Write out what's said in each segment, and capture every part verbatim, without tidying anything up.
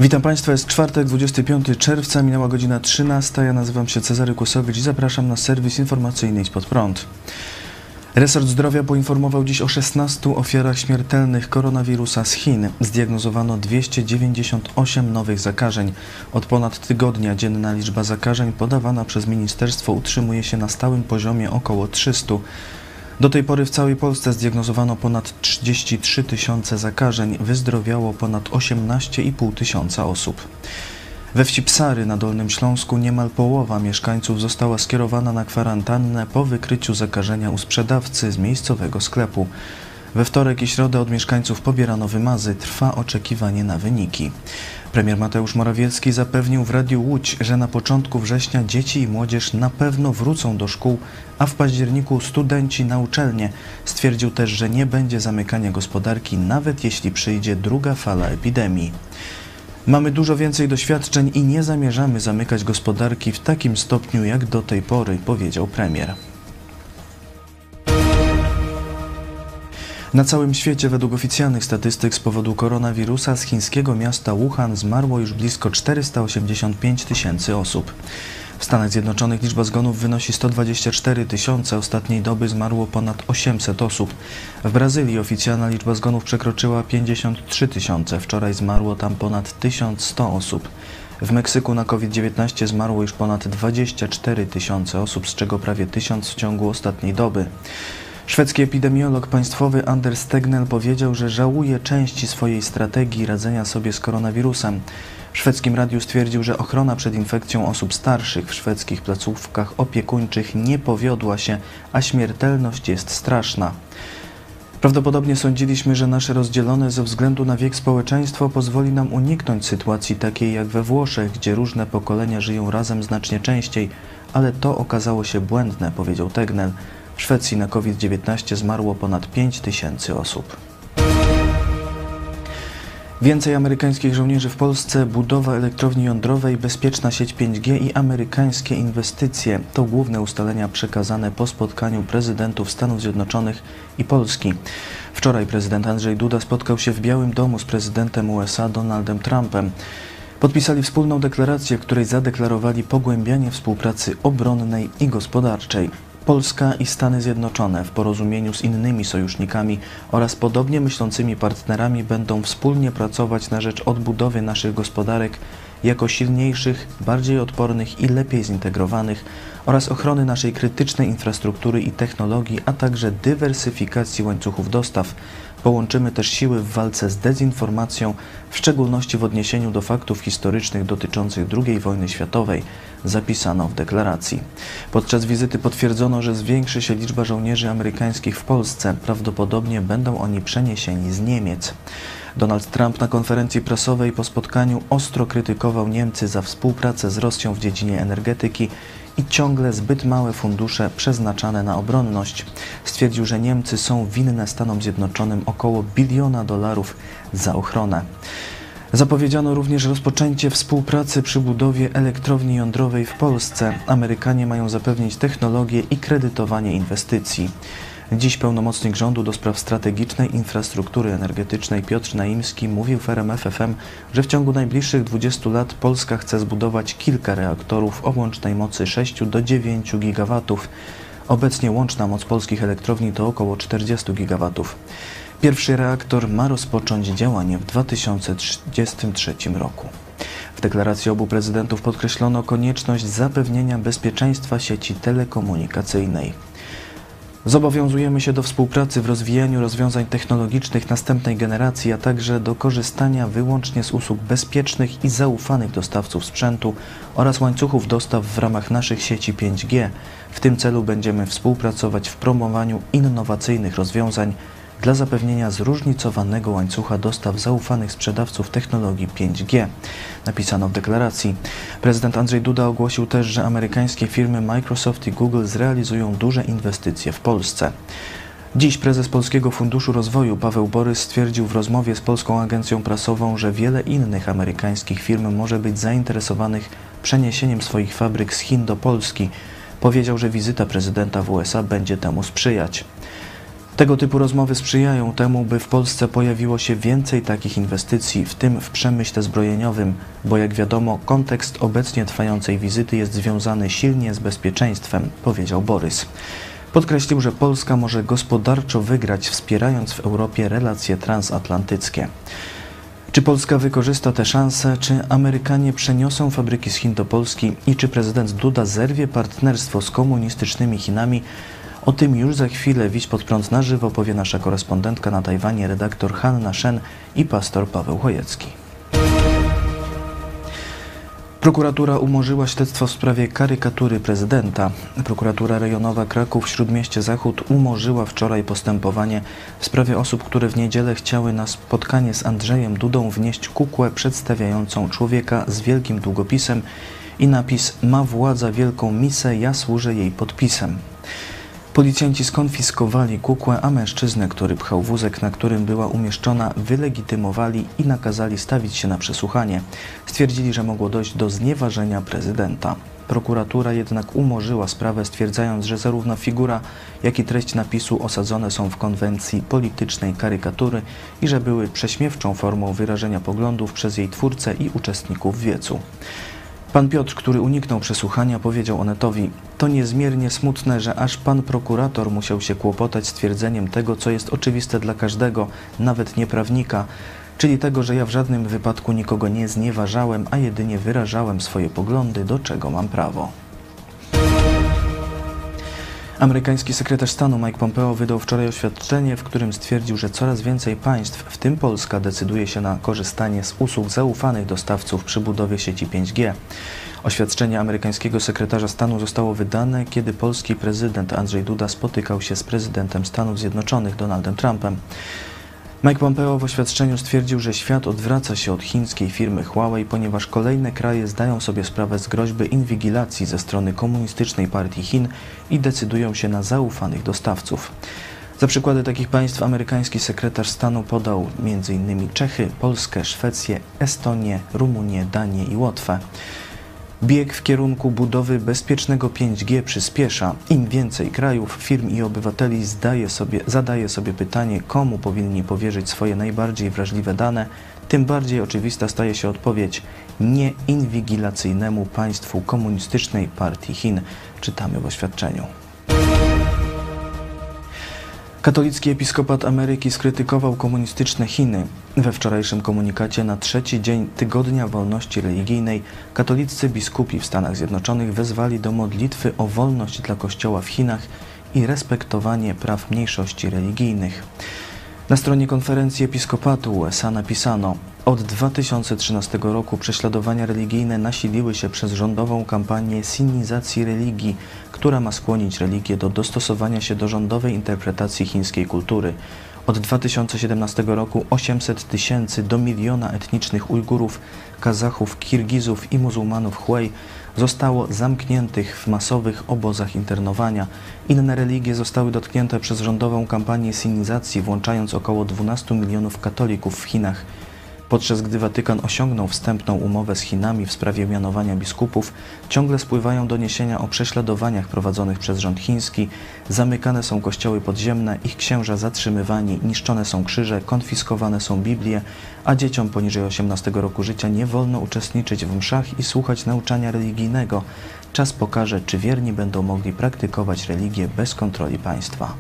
Witam Państwa, jest czwartek, dwudziestego piątego czerwca, minęła godzina trzynasta. Ja nazywam się Cezary Kłosowicz i zapraszam na serwis informacyjny Idź Pod Prąd. Resort Zdrowia poinformował dziś o szesnastu ofiarach śmiertelnych koronawirusa z Chin. Zdiagnozowano dwieście dziewięćdziesiąt osiem nowych zakażeń. Od ponad tygodnia dzienna liczba zakażeń podawana przez ministerstwo utrzymuje się na stałym poziomie około trzystu. Do tej pory w całej Polsce zdiagnozowano ponad trzydzieści trzy tysiące zakażeń, wyzdrowiało ponad osiemnaście i pół tysiąca osób. We wsi Psary na Dolnym Śląsku niemal połowa mieszkańców została skierowana na kwarantannę po wykryciu zakażenia u sprzedawcy z miejscowego sklepu. We wtorek i środę od mieszkańców pobierano wymazy, trwa oczekiwanie na wyniki. Premier Mateusz Morawiecki zapewnił w Radiu Łódź, że na początku września dzieci i młodzież na pewno wrócą do szkół, a w październiku studenci na uczelnie. Stwierdził też, że nie będzie zamykania gospodarki, nawet jeśli przyjdzie druga fala epidemii. Mamy dużo więcej doświadczeń i nie zamierzamy zamykać gospodarki w takim stopniu jak do tej pory, powiedział premier. Na całym świecie według oficjalnych statystyk z powodu koronawirusa z chińskiego miasta Wuhan zmarło już blisko czterysta osiemdziesiąt pięć tysięcy osób. W Stanach Zjednoczonych liczba zgonów wynosi sto dwadzieścia cztery tysiące, ostatniej doby zmarło ponad osiemset osób. W Brazylii oficjalna liczba zgonów przekroczyła pięćdziesiąt trzy tysiące, wczoraj zmarło tam ponad tysiąc sto osób. W Meksyku na COVID dziewiętnaście zmarło już ponad dwadzieścia cztery tysiące osób, z czego prawie tysiąc w ciągu ostatniej doby. Szwedzki epidemiolog państwowy Anders Tegnell powiedział, że żałuje części swojej strategii radzenia sobie z koronawirusem. W szwedzkim radiu stwierdził, że ochrona przed infekcją osób starszych w szwedzkich placówkach opiekuńczych nie powiodła się, a śmiertelność jest straszna. Prawdopodobnie sądziliśmy, że nasze rozdzielone ze względu na wiek społeczeństwo pozwoli nam uniknąć sytuacji takiej jak we Włoszech, gdzie różne pokolenia żyją razem znacznie częściej, ale to okazało się błędne, powiedział Tegnell. W Szwecji na COVID dziewiętnaście zmarło ponad pięć tysięcy osób. Więcej amerykańskich żołnierzy w Polsce, budowa elektrowni jądrowej, bezpieczna sieć pięć G i amerykańskie inwestycje. To główne ustalenia przekazane po spotkaniu prezydentów Stanów Zjednoczonych i Polski. Wczoraj prezydent Andrzej Duda spotkał się w Białym Domu z prezydentem U S A Donaldem Trumpem. Podpisali wspólną deklarację, w której zadeklarowali pogłębianie współpracy obronnej i gospodarczej. Polska i Stany Zjednoczone w porozumieniu z innymi sojusznikami oraz podobnie myślącymi partnerami będą wspólnie pracować na rzecz odbudowy naszych gospodarek jako silniejszych, bardziej odpornych i lepiej zintegrowanych oraz ochrony naszej krytycznej infrastruktury i technologii, a także dywersyfikacji łańcuchów dostaw. Połączymy też siły w walce z dezinformacją, w szczególności w odniesieniu do faktów historycznych dotyczących drugiej wojny światowej, zapisano w deklaracji. Podczas wizyty potwierdzono, że zwiększy się liczba żołnierzy amerykańskich w Polsce. Prawdopodobnie będą oni przeniesieni z Niemiec. Donald Trump na konferencji prasowej po spotkaniu ostro krytykował Niemcy za współpracę z Rosją w dziedzinie energetyki i ciągle zbyt małe fundusze przeznaczane na obronność. Stwierdził, że Niemcy są winne Stanom Zjednoczonym około biliona dolarów za ochronę. Zapowiedziano również rozpoczęcie współpracy przy budowie elektrowni jądrowej w Polsce. Amerykanie mają zapewnić technologię i kredytowanie inwestycji. Dziś pełnomocnik rządu do spraw strategicznej infrastruktury energetycznej Piotr Naimski mówił w R M F F M, że w ciągu najbliższych dwudziestu lat Polska chce zbudować kilka reaktorów o łącznej mocy sześć do dziewięciu gigawatów. Obecnie łączna moc polskich elektrowni to około czterdzieści gigawatów. Pierwszy reaktor ma rozpocząć działanie w dwa tysiące trzydziestym trzecim roku. W deklaracji obu prezydentów podkreślono konieczność zapewnienia bezpieczeństwa sieci telekomunikacyjnej. Zobowiązujemy się do współpracy w rozwijaniu rozwiązań technologicznych następnej generacji, a także do korzystania wyłącznie z usług bezpiecznych i zaufanych dostawców sprzętu oraz łańcuchów dostaw w ramach naszych sieci pięć G. W tym celu będziemy współpracować w promowaniu innowacyjnych rozwiązań dla zapewnienia zróżnicowanego łańcucha dostaw zaufanych sprzedawców technologii pięć G, napisano w deklaracji. Prezydent Andrzej Duda ogłosił też, że amerykańskie firmy Microsoft i Google zrealizują duże inwestycje w Polsce. Dziś prezes Polskiego Funduszu Rozwoju Paweł Borys stwierdził w rozmowie z Polską Agencją Prasową, że wiele innych amerykańskich firm może być zainteresowanych przeniesieniem swoich fabryk z Chin do Polski. Powiedział, że wizyta prezydenta w U S A będzie temu sprzyjać. Tego typu rozmowy sprzyjają temu, by w Polsce pojawiło się więcej takich inwestycji, w tym w przemyśle zbrojeniowym, bo jak wiadomo, kontekst obecnie trwającej wizyty jest związany silnie z bezpieczeństwem, powiedział Borys. Podkreślił, że Polska może gospodarczo wygrać, wspierając w Europie relacje transatlantyckie. Czy Polska wykorzysta te szanse, czy Amerykanie przeniosą fabryki z Chin do Polski i czy prezydent Duda zerwie partnerstwo z komunistycznymi Chinami? O tym już za chwilę Widź pod prąd na żywo powie nasza korespondentka na Tajwanie, redaktor Hanna Shen i pastor Paweł Chojecki. Prokuratura umorzyła śledztwo w sprawie karykatury prezydenta. Prokuratura rejonowa Kraków-Śródmieście Zachód umorzyła wczoraj postępowanie w sprawie osób, które w niedzielę chciały na spotkanie z Andrzejem Dudą wnieść kukłę przedstawiającą człowieka z wielkim długopisem i napis „Ma władza wielką misę, ja służę jej podpisem”. Policjanci skonfiskowali kukłę, a mężczyznę, który pchał wózek, na którym była umieszczona, wylegitymowali i nakazali stawić się na przesłuchanie. Stwierdzili, że mogło dojść do znieważenia prezydenta. Prokuratura jednak umorzyła sprawę, stwierdzając, że zarówno figura, jak i treść napisu osadzone są w konwencji politycznej karykatury i że były prześmiewczą formą wyrażenia poglądów przez jej twórcę i uczestników wiecu. Pan Piotr, który uniknął przesłuchania, powiedział Onetowi: „To niezmiernie smutne, że aż pan prokurator musiał się kłopotać z twierdzeniem tego, co jest oczywiste dla każdego, nawet nieprawnika, czyli tego, że ja w żadnym wypadku nikogo nie znieważałem, a jedynie wyrażałem swoje poglądy, do czego mam prawo”. Amerykański sekretarz stanu Mike Pompeo wydał wczoraj oświadczenie, w którym stwierdził, że coraz więcej państw, w tym Polska, decyduje się na korzystanie z usług zaufanych dostawców przy budowie sieci pięć G. Oświadczenie amerykańskiego sekretarza stanu zostało wydane, kiedy polski prezydent Andrzej Duda spotykał się z prezydentem Stanów Zjednoczonych Donaldem Trumpem. Mike Pompeo w oświadczeniu stwierdził, że świat odwraca się od chińskiej firmy Huawei, ponieważ kolejne kraje zdają sobie sprawę z groźby inwigilacji ze strony komunistycznej partii Chin i decydują się na zaufanych dostawców. Za przykłady takich państw amerykański sekretarz stanu podał między innymi Czechy, Polskę, Szwecję, Estonię, Rumunię, Danię i Łotwę. Bieg w kierunku budowy bezpiecznego pięć G przyspiesza. Im więcej krajów, firm i obywateli zdaje sobie, zadaje sobie pytanie, komu powinni powierzyć swoje najbardziej wrażliwe dane, tym bardziej oczywista staje się odpowiedź: nie inwigilacyjnemu państwu komunistycznej partii Chin, czytamy w oświadczeniu. Katolicki episkopat Ameryki skrytykował komunistyczne Chiny. We wczorajszym komunikacie na trzeci dzień Tygodnia Wolności Religijnej katoliccy biskupi w Stanach Zjednoczonych wezwali do modlitwy o wolność dla Kościoła w Chinach i respektowanie praw mniejszości religijnych. Na stronie konferencji episkopatu U S A napisano: od dwa tysiące trzynastego roku prześladowania religijne nasiliły się przez rządową kampanię sinizacji religii, która ma skłonić religię do dostosowania się do rządowej interpretacji chińskiej kultury. Od dwa tysiące siedemnastego roku osiemset tysięcy do miliona etnicznych Ujgurów, Kazachów, Kirgizów i muzułmanów Hui zostało zamkniętych w masowych obozach internowania. Inne religie zostały dotknięte przez rządową kampanię sinizacji, włączając około dwunastu milionów katolików w Chinach. Podczas gdy Watykan osiągnął wstępną umowę z Chinami w sprawie mianowania biskupów, ciągle spływają doniesienia o prześladowaniach prowadzonych przez rząd chiński, zamykane są kościoły podziemne, ich księża zatrzymywani, niszczone są krzyże, konfiskowane są Biblie, a dzieciom poniżej osiemnastego roku życia nie wolno uczestniczyć w mszach i słuchać nauczania religijnego. Czas pokaże, czy wierni będą mogli praktykować religię bez kontroli państwa.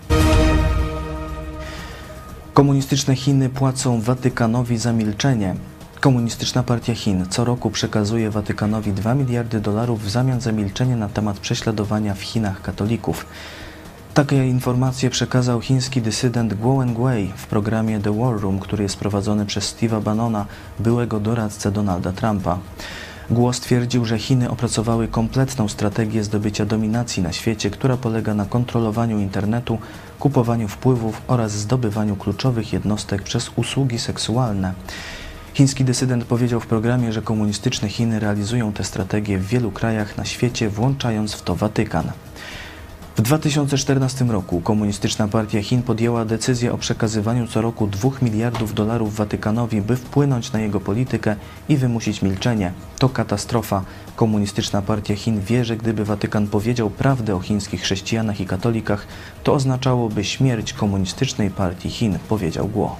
Komunistyczne Chiny płacą Watykanowi za milczenie. Komunistyczna Partia Chin co roku przekazuje Watykanowi dwa miliardy dolarów w zamian za milczenie na temat prześladowania w Chinach katolików. Takie informacje przekazał chiński dysydent Guo Wengwei w programie The War Room, który jest prowadzony przez Steve'a Bannona, byłego doradcę Donalda Trumpa. Guo stwierdził, że Chiny opracowały kompletną strategię zdobycia dominacji na świecie, która polega na kontrolowaniu internetu, kupowaniu wpływów oraz zdobywaniu kluczowych jednostek przez usługi seksualne. Chiński dysydent powiedział w programie, że komunistyczne Chiny realizują tę strategię w wielu krajach na świecie, włączając w to Watykan. W dwa tysiące czternastym roku Komunistyczna Partia Chin podjęła decyzję o przekazywaniu co roku dwóch miliardów dolarów Watykanowi, by wpłynąć na jego politykę i wymusić milczenie. To katastrofa. Komunistyczna Partia Chin wie, że gdyby Watykan powiedział prawdę o chińskich chrześcijanach i katolikach, to oznaczałoby śmierć Komunistycznej Partii Chin, powiedział Guo.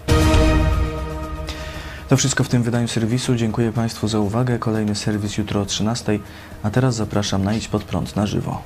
To wszystko w tym wydaniu serwisu. Dziękuję Państwu za uwagę. Kolejny serwis jutro o trzynastej, a teraz zapraszam na Idź Pod Prąd na żywo.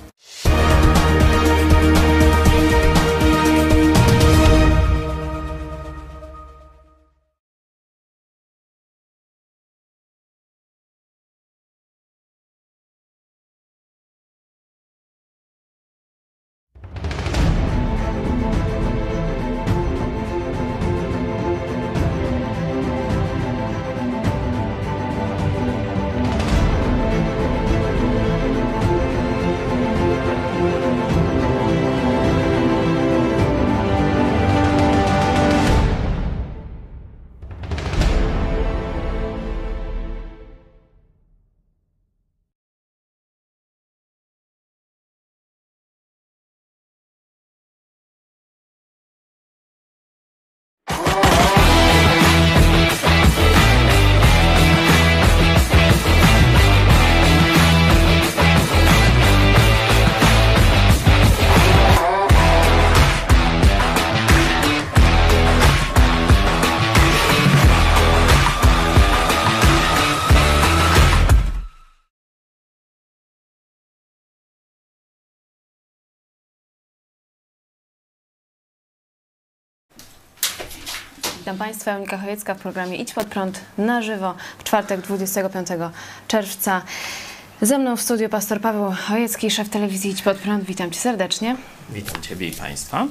Witam Państwa, Monika Chojecka w programie Idź Pod Prąd na żywo w czwartek dwudziestego piątego czerwca. Ze mną w studiu pastor Paweł Chojecki, szef telewizji Idź Pod Prąd. Witam Cię serdecznie. Witam Ciebie i Państwa.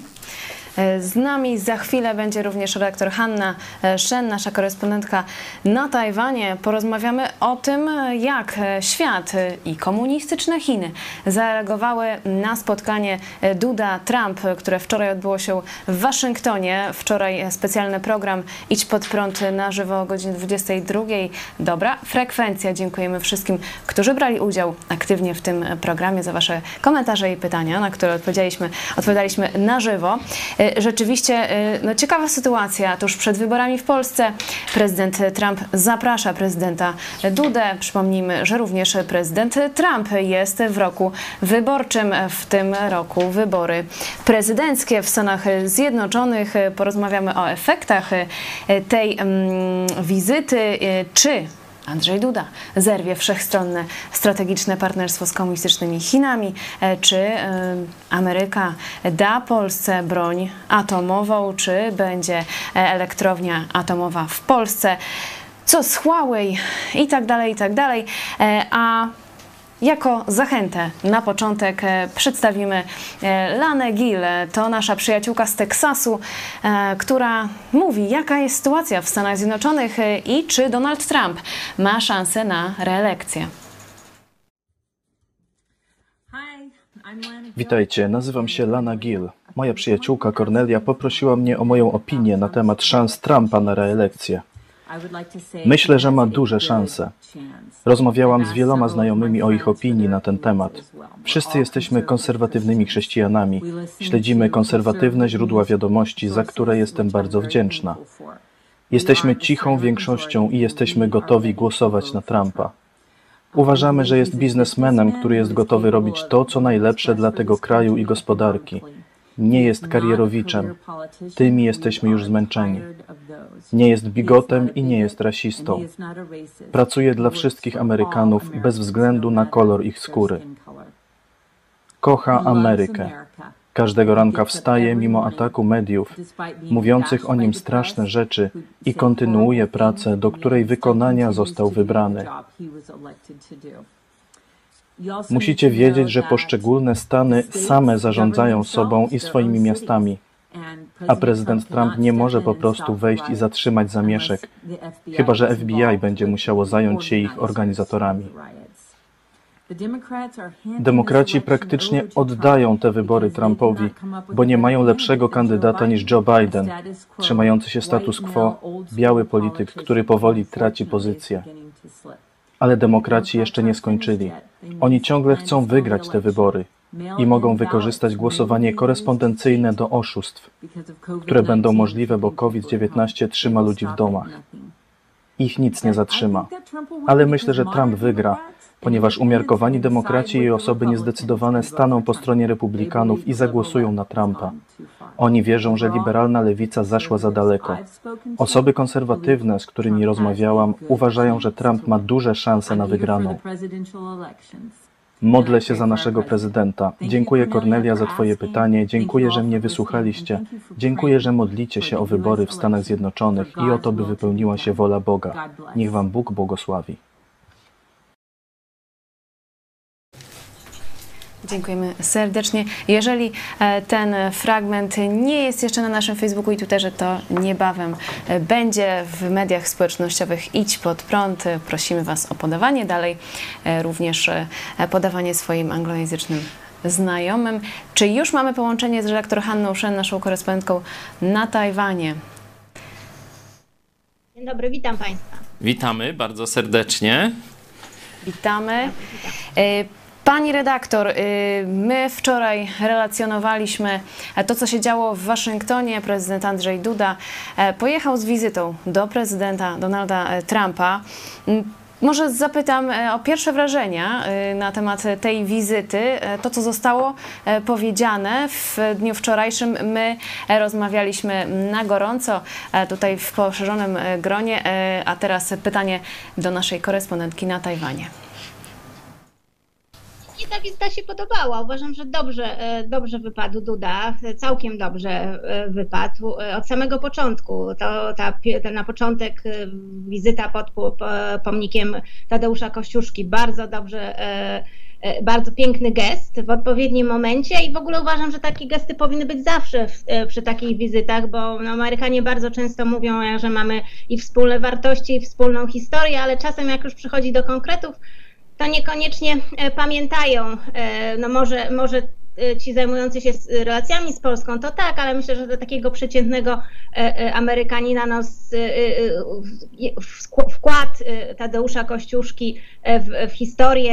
Z nami za chwilę będzie również redaktor Hanna Shen, nasza korespondentka na Tajwanie. Porozmawiamy o tym, jak świat i komunistyczne Chiny zareagowały na spotkanie Duda-Trump, które wczoraj odbyło się w Waszyngtonie. Wczoraj specjalny program Idź Pod Prąd na żywo o godzinie dwudziestej drugiej. Dobra frekwencja. Dziękujemy wszystkim, którzy brali udział aktywnie w tym programie za Wasze komentarze i pytania, na które odpowiedzieliśmy, odpowiadaliśmy na żywo. Rzeczywiście no, ciekawa sytuacja. Tuż przed wyborami w Polsce prezydent Trump zaprasza prezydenta Dudę. Przypomnijmy, że również prezydent Trump jest w roku wyborczym. W tym roku wybory prezydenckie w Stanach Zjednoczonych. Porozmawiamy o efektach tej mm, wizyty. Czy Andrzej Duda zerwie wszechstronne strategiczne partnerstwo z komunistycznymi Chinami? Czy Ameryka da Polsce broń atomową? Czy będzie elektrownia atomowa w Polsce? Co z Huawei? I tak dalej, i tak dalej. A jako zachętę na początek przedstawimy Lanę Gill. To nasza przyjaciółka z Teksasu, która mówi, jaka jest sytuacja w Stanach Zjednoczonych i czy Donald Trump ma szansę na reelekcję. Witajcie, nazywam się Lana Gill. Moja przyjaciółka Cornelia poprosiła mnie o moją opinię na temat szans Trumpa na reelekcję. Myślę, że ma duże szanse. Rozmawiałam z wieloma znajomymi o ich opinii na ten temat. Wszyscy jesteśmy konserwatywnymi chrześcijanami. Śledzimy konserwatywne źródła wiadomości, za które jestem bardzo wdzięczna. Jesteśmy cichą większością i jesteśmy gotowi głosować na Trumpa. Uważamy, że jest biznesmenem, który jest gotowy robić to, co najlepsze dla tego kraju i gospodarki. Nie jest karierowiczem. Tymi jesteśmy już zmęczeni. Nie jest bigotem i nie jest rasistą. Pracuje dla wszystkich Amerykanów bez względu na kolor ich skóry. Kocha Amerykę. Każdego ranka wstaje mimo ataku mediów, mówiących o nim straszne rzeczy i kontynuuje pracę, do której wykonania został wybrany. Musicie wiedzieć, że poszczególne stany same zarządzają sobą i swoimi miastami, a prezydent Trump nie może po prostu wejść i zatrzymać zamieszek, chyba że F B I będzie musiało zająć się ich organizatorami. Demokraci praktycznie oddają te wybory Trumpowi, bo nie mają lepszego kandydata niż Joe Biden, trzymający się status quo, biały polityk, który powoli traci pozycję. Ale demokraci jeszcze nie skończyli. Oni ciągle chcą wygrać te wybory. i mogą wykorzystać głosowanie korespondencyjne do oszustw, które będą możliwe, bo COVID dziewiętnaście trzyma ludzi w domach. Ich nic nie zatrzyma. Ale myślę, że Trump wygra, ponieważ umiarkowani demokraci i osoby niezdecydowane staną po stronie republikanów i zagłosują na Trumpa. Oni wierzą, że liberalna lewica zaszła za daleko. Osoby konserwatywne, z którymi rozmawiałam, uważają, że Trump ma duże szanse na wygraną. Modlę się za naszego prezydenta. Dziękuję, Kornelia, za Twoje pytanie. Dziękuję, że mnie wysłuchaliście. Dziękuję, że modlicie się o wybory w Stanach Zjednoczonych i o to, by wypełniła się wola Boga. Niech Wam Bóg błogosławi. Dziękujemy serdecznie. Jeżeli ten fragment nie jest jeszcze na naszym Facebooku i Twitterze, to niebawem będzie w mediach społecznościowych. Idź pod prąd. Prosimy Was o podawanie dalej, również podawanie swoim anglojęzycznym znajomym. Czy już mamy połączenie z redaktor Hanną Shen, naszą korespondentką na Tajwanie? Dzień dobry, witam Państwa. Witamy bardzo serdecznie. Witamy. Pani redaktor, my wczoraj relacjonowaliśmy to, co się działo w Waszyngtonie. Prezydent Andrzej Duda pojechał z wizytą do prezydenta Donalda Trumpa. Może zapytam o pierwsze wrażenia na temat tej wizyty. To, co zostało powiedziane w dniu wczorajszym, my rozmawialiśmy na gorąco, tutaj w poszerzonym gronie. A teraz pytanie do naszej korespondentki na Tajwanie. Mnie ta wizyta się podobała. Uważam, że dobrze, dobrze wypadł Duda, całkiem dobrze wypadł. Od samego początku, to ta, ta na początek wizyta pod pomnikiem Tadeusza Kościuszki, bardzo dobrze, bardzo piękny gest w odpowiednim momencie i w ogóle uważam, że takie gesty powinny być zawsze w, przy takich wizytach, bo no, Amerykanie bardzo często mówią, że mamy i wspólne wartości, i wspólną historię, ale czasem jak już przychodzi do konkretów, to niekoniecznie pamiętają, no może, może ci zajmujący się relacjami z Polską, to tak, ale myślę, że do takiego przeciętnego Amerykanina no, wkład Tadeusza Kościuszki w, w historię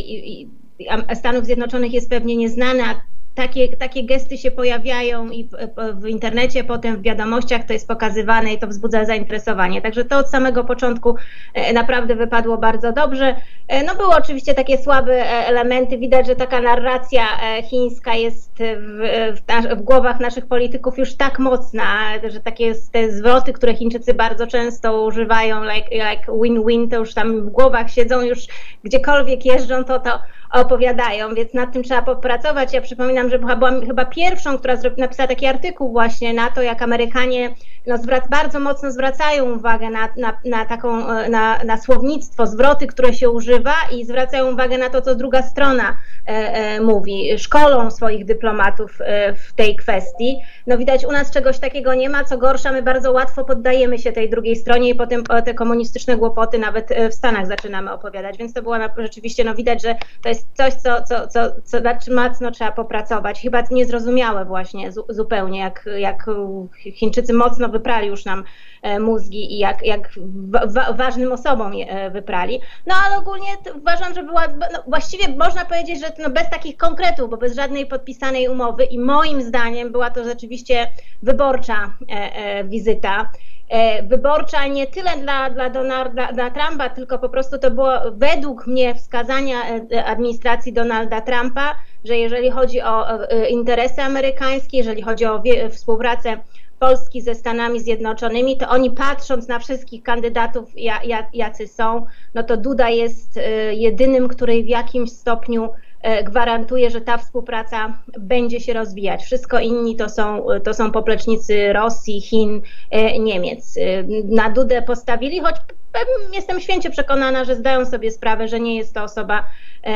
Stanów Zjednoczonych jest pewnie nieznany, a Takie, takie gesty się pojawiają i w, w internecie, potem w wiadomościach to jest pokazywane i to wzbudza zainteresowanie. Także to od samego początku naprawdę wypadło bardzo dobrze. No były oczywiście takie słabe elementy. Widać, że taka narracja chińska jest w, w, w głowach naszych polityków już tak mocna, że takie te zwroty, które Chińczycy bardzo często używają, like, like win-win, to już tam w głowach siedzą, już gdziekolwiek jeżdżą, to to opowiadają, więc nad tym trzeba popracować. Ja przypominam, że byłam chyba pierwszą, która napisała taki artykuł właśnie na to, jak Amerykanie no, zwrac, bardzo mocno zwracają uwagę na, na, na taką, na, na słownictwo, zwroty, które się używa i zwracają uwagę na to, co druga strona e, e, mówi, szkolą swoich dyplomatów e, w tej kwestii. No widać, u nas czegoś takiego nie ma, co gorsza, my bardzo łatwo poddajemy się tej drugiej stronie i potem te komunistyczne głupoty nawet w Stanach zaczynamy opowiadać, więc to było na, rzeczywiście, no widać, że to jest coś, co, co, co, co mocno trzeba popracować. Chyba niezrozumiałe właśnie zu, zupełnie, jak, jak Chińczycy mocno wyprali już nam mózgi i jak, jak wa, ważnym osobom je wyprali. No ale ogólnie uważam, że była, no, właściwie można powiedzieć, że no, bez takich konkretów, bo bez żadnej podpisanej umowy i moim zdaniem była to rzeczywiście wyborcza e, e, wizyta. Wyborcza nie tyle dla, dla Donalda dla Trumpa, tylko po prostu to było według mnie wskazania administracji Donalda Trumpa, że jeżeli chodzi o interesy amerykańskie, jeżeli chodzi o współpracę Polski ze Stanami Zjednoczonymi, to oni patrząc na wszystkich kandydatów, jacy są, no to Duda jest jedynym, który w jakimś stopniu gwarantuje, że ta współpraca będzie się rozwijać. Wszystko inni to są, to są poplecznicy Rosji, Chin, Niemiec. Na Dudę postawili, choć jestem święcie przekonana, że zdają sobie sprawę, że nie jest to osoba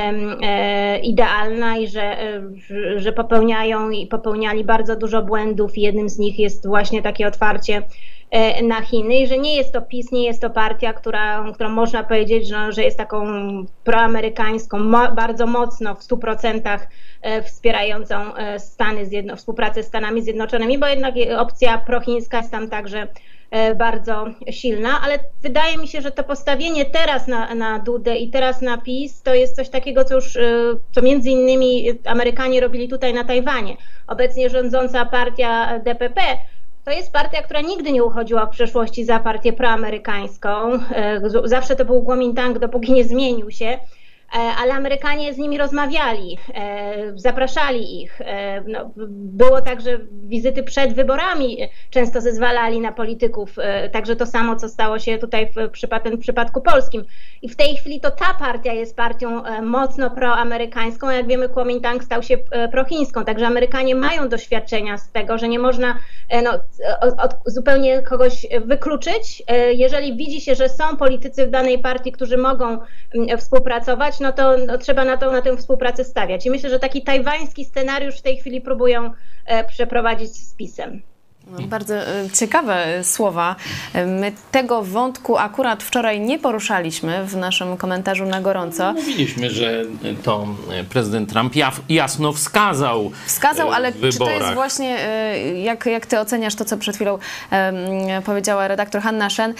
idealna i że, że popełniają i popełniali bardzo dużo błędów i jednym z nich jest właśnie takie otwarcie na Chiny i że nie jest to PiS, nie jest to partia, która, którą można powiedzieć, że, że jest taką proamerykańską, mo, bardzo mocno w stu procentach wspierającą Stany Zjedno, współpracę z Stanami Zjednoczonymi, bo jednak opcja prochińska jest tam także bardzo silna, ale wydaje mi się, że to postawienie teraz na, na Dudę i teraz na PiS to jest coś takiego, co już co między innymi Amerykanie robili tutaj na Tajwanie. Obecnie rządząca partia D P P to jest partia, która nigdy nie uchodziła w przeszłości za partię proamerykańską. Zawsze to był Kuomintang, dopóki nie zmienił się. Ale Amerykanie z nimi rozmawiali, zapraszali ich. No, było tak, że wizyty przed wyborami często zezwalali na polityków, także to samo, co stało się tutaj w przypadku, w przypadku polskim. I w tej chwili to ta partia jest partią mocno proamerykańską, jak wiemy, Kuomintang stał się prochińską, także Amerykanie mają doświadczenia z tego, że nie można no, od, zupełnie kogoś wykluczyć. Jeżeli widzi się, że są politycy w danej partii, którzy mogą współpracować, no to no, trzeba na, to, na tę współpracę stawiać. I myślę, że taki tajwański scenariusz w tej chwili próbują e, przeprowadzić z PiS-em. Bardzo ciekawe słowa. My tego wątku akurat wczoraj nie poruszaliśmy w naszym komentarzu na gorąco. Mówiliśmy, że to prezydent Trump jasno wskazał Wskazał, ale w wyborach. Czy to jest właśnie, jak, jak ty oceniasz to, co przed chwilą um, powiedziała redaktor Hanna Shen,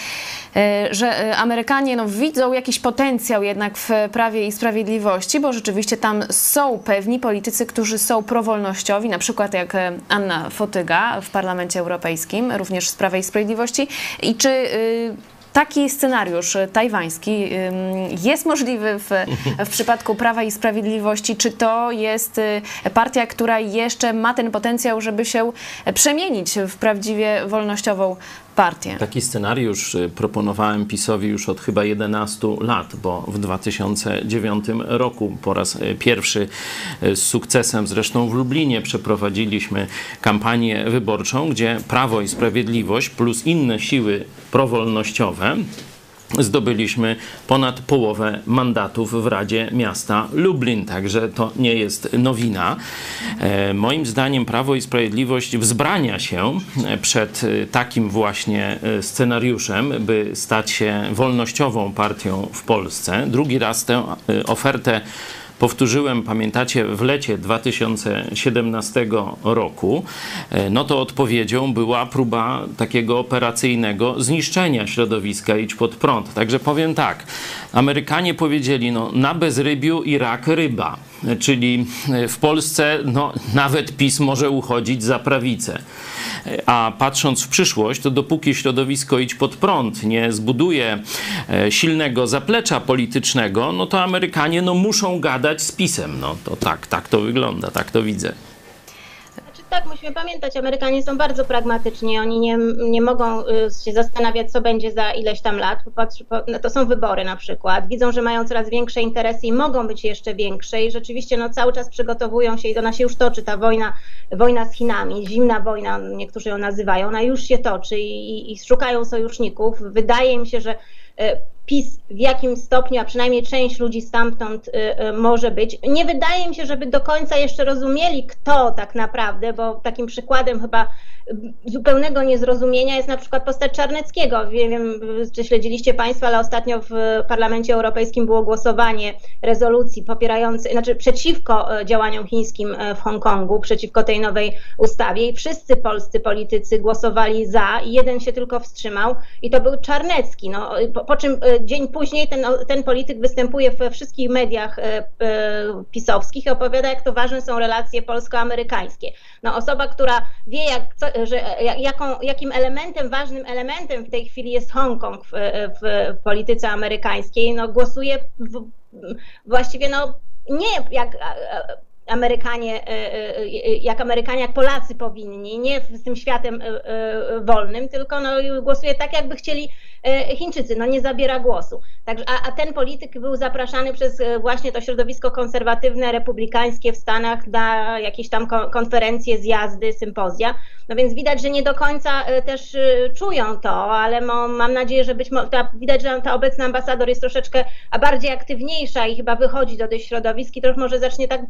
że Amerykanie no, widzą jakiś potencjał jednak w Prawie i Sprawiedliwości, bo rzeczywiście tam są pewni politycy, którzy są prowolnościowi, na przykład jak Anna Fotyga w Parlamencie Europejskim, również z Prawa i Sprawiedliwości. I czy y, taki scenariusz tajwański y, jest możliwy w, w przypadku Prawa i Sprawiedliwości? Czy to jest y, partia, która jeszcze ma ten potencjał, żeby się przemienić w prawdziwie wolnościową partię? Taki scenariusz proponowałem PiS-owi już od chyba jedenastu lat, bo w dwa tysiące dziewiątym roku po raz pierwszy z sukcesem, zresztą w Lublinie, przeprowadziliśmy kampanię wyborczą, gdzie Prawo i Sprawiedliwość plus inne siły prowolnościowe zdobyliśmy ponad połowę mandatów w Radzie Miasta Lublin, także to nie jest nowina. E, moim zdaniem Prawo i Sprawiedliwość wzbrania się przed takim właśnie scenariuszem, by stać się wolnościową partią w Polsce. Drugi raz tę ofertę powtórzyłem, pamiętacie, w lecie dwa tysiące siedemnastego roku, no to odpowiedzią była próba takiego operacyjnego zniszczenia środowiska Idź Pod Prąd. Także powiem tak, Amerykanie powiedzieli, no na bezrybiu i rak ryba, czyli w Polsce no, nawet PiS może uchodzić za prawicę. A patrząc w przyszłość, to dopóki środowisko Idź Pod Prąd nie zbuduje silnego zaplecza politycznego, no to Amerykanie no, muszą gadać z PiS-em. No to tak, tak to wygląda, tak to widzę. Tak, musimy pamiętać, Amerykanie są bardzo pragmatyczni, oni nie, nie mogą się zastanawiać, co będzie za ileś tam lat. Popatrz, no to są wybory na przykład, widzą, że mają coraz większe interesy i mogą być jeszcze większe i rzeczywiście no, cały czas przygotowują się i ona się już toczy, ta wojna, wojna z Chinami, zimna wojna, niektórzy ją nazywają, ona już się toczy i, i, i szukają sojuszników. Wydaje mi się, że PiS w jakim stopniu, a przynajmniej część ludzi stamtąd y, y, może być. Nie wydaje mi się, żeby do końca jeszcze rozumieli, kto tak naprawdę, bo takim przykładem chyba zupełnego niezrozumienia jest na przykład postać Czarneckiego. Nie wiem, czy śledziliście Państwo, ale ostatnio w Parlamencie Europejskim było głosowanie rezolucji popierającej, znaczy przeciwko działaniom chińskim w Hongkongu, przeciwko tej nowej ustawie i wszyscy polscy politycy głosowali za i jeden się tylko wstrzymał i to był Czarnecki. No, po, po czym dzień później ten, ten polityk występuje we wszystkich mediach pisowskich i opowiada, jak to ważne są relacje polsko-amerykańskie. No, osoba, która wie, jak, co, że, jaką, jakim elementem, ważnym elementem w tej chwili jest Hongkong w, w, w polityce amerykańskiej, no, głosuje w, właściwie no, nie jak Amerykanie, jak Amerykanie, jak Polacy powinni, nie z tym światem wolnym, tylko no, głosuje tak, jakby chcieli Chińczycy, no nie zabiera głosu. Także, a, a ten polityk był zapraszany przez właśnie to środowisko konserwatywne, republikańskie w Stanach na jakieś tam konferencje, zjazdy, sympozja. No więc widać, że nie do końca też czują to, ale mam nadzieję, że być może, widać, że ta obecna ambasador jest troszeczkę bardziej aktywniejsza i chyba wychodzi do tych środowisk i trochę może zacznie tak przyglądać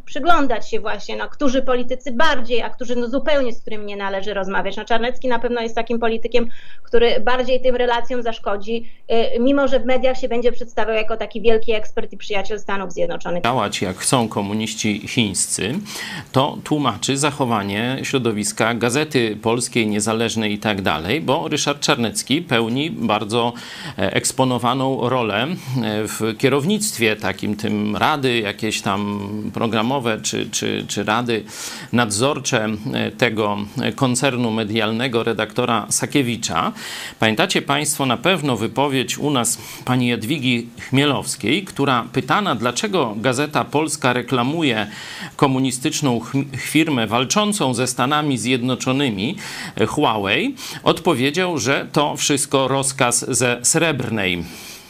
rozglądać się właśnie, no, którzy politycy bardziej, a którzy no, zupełnie z którymi nie należy rozmawiać. No, Czarnecki na pewno jest takim politykiem, który bardziej tym relacjom zaszkodzi, mimo że w mediach się będzie przedstawiał jako taki wielki ekspert i przyjaciel Stanów Zjednoczonych. Działać jak chcą komuniści chińscy, to tłumaczy zachowanie środowiska Gazety Polskiej, Niezależnej i tak dalej, bo Ryszard Czarnecki pełni bardzo eksponowaną rolę w kierownictwie takim tym rady, jakieś tam programowe czy, czy, czy rady nadzorcze tego koncernu medialnego redaktora Sakiewicza. Pamiętacie Państwo na pewno wypowiedź u nas pani Jadwigi Chmielowskiej, która pytana, dlaczego Gazeta Polska reklamuje komunistyczną firmę walczącą ze Stanami Zjednoczonymi, Huawei, odpowiedział, że to wszystko rozkaz ze Srebrnej.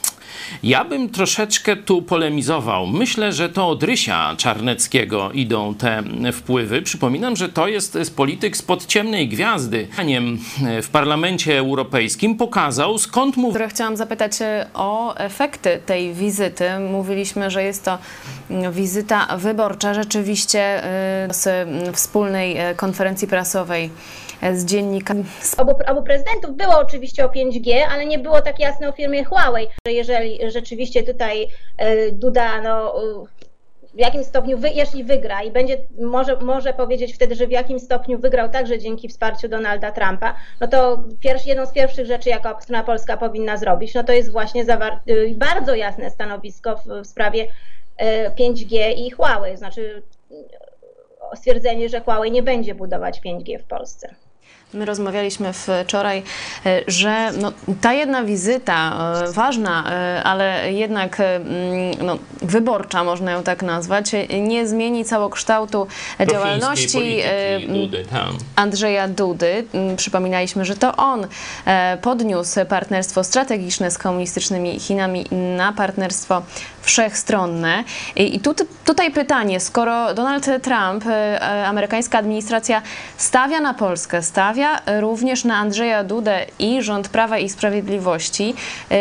Ja bym troszeczkę tu polemizował. Myślę, że to od Rysia Czarneckiego idą te wpływy. Przypominam, że to jest polityk spod ciemnej gwiazdy. W Parlamencie Europejskim pokazał, skąd mu... Które chciałam zapytać o efekty tej wizyty. Mówiliśmy, że jest to wizyta wyborcza. Rzeczywiście z wspólnej konferencji prasowej z dziennikami. Obu, obu prezydentów było oczywiście o pięć G, ale nie było tak jasne o firmie Huawei. Jeżeli rzeczywiście tutaj Duda no, w jakim stopniu, wy, jeśli wygra i będzie, może, może powiedzieć wtedy, że w jakim stopniu wygrał także dzięki wsparciu Donalda Trumpa, no to pierwszy, jedną z pierwszych rzeczy, jaką strona polska powinna zrobić, no to jest właśnie zawarte, bardzo jasne stanowisko w, w sprawie pięć G i Huawei, znaczy stwierdzenie, że Huawei nie będzie budować pięć G w Polsce. My rozmawialiśmy wczoraj, że no, ta jedna wizyta, ważna, ale jednak no, wyborcza, można ją tak nazwać, nie zmieni całokształtu działalności Dudy, Andrzeja Dudy. Przypominaliśmy, że to on podniósł partnerstwo strategiczne z komunistycznymi Chinami na partnerstwo wszechstronne. I tu, tutaj pytanie, skoro Donald Trump, amerykańska administracja stawia na Polskę, stawia również na Andrzeja Dudę i rząd Prawa i Sprawiedliwości,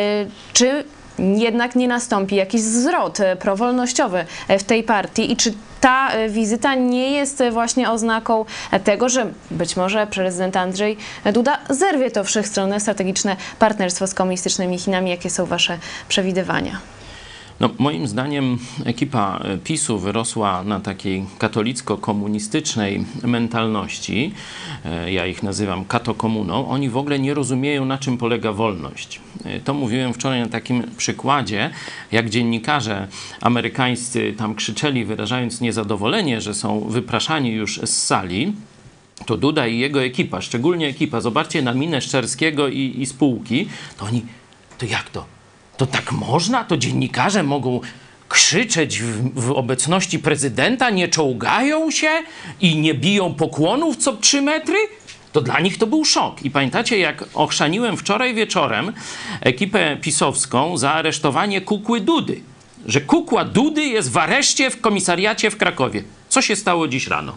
czy jednak nie nastąpi jakiś zwrot prowolnościowy w tej partii i czy ta wizyta nie jest właśnie oznaką tego, że być może prezydent Andrzej Duda zerwie to wszechstronne strategiczne partnerstwo z komunistycznymi Chinami? Jakie są wasze przewidywania? No, moim zdaniem ekipa PiSu wyrosła na takiej katolicko-komunistycznej mentalności. Ja ich nazywam katokomuną. Oni w ogóle nie rozumieją, na czym polega wolność. To mówiłem wczoraj na takim przykładzie, jak dziennikarze amerykańscy tam krzyczeli, wyrażając niezadowolenie, że są wypraszani już z sali. To Duda i jego ekipa, szczególnie ekipa, zobaczcie na minę Szczerskiego i, i spółki, to oni, to jak to? To tak można? To dziennikarze mogą krzyczeć w, w obecności prezydenta, nie czołgają się i nie biją pokłonów co trzy metry? To dla nich to był szok. I pamiętacie, jak ochrzaniłem wczoraj wieczorem ekipę pisowską za aresztowanie kukły Dudy. Że kukła Dudy jest w areszcie w komisariacie w Krakowie. Co się stało dziś rano?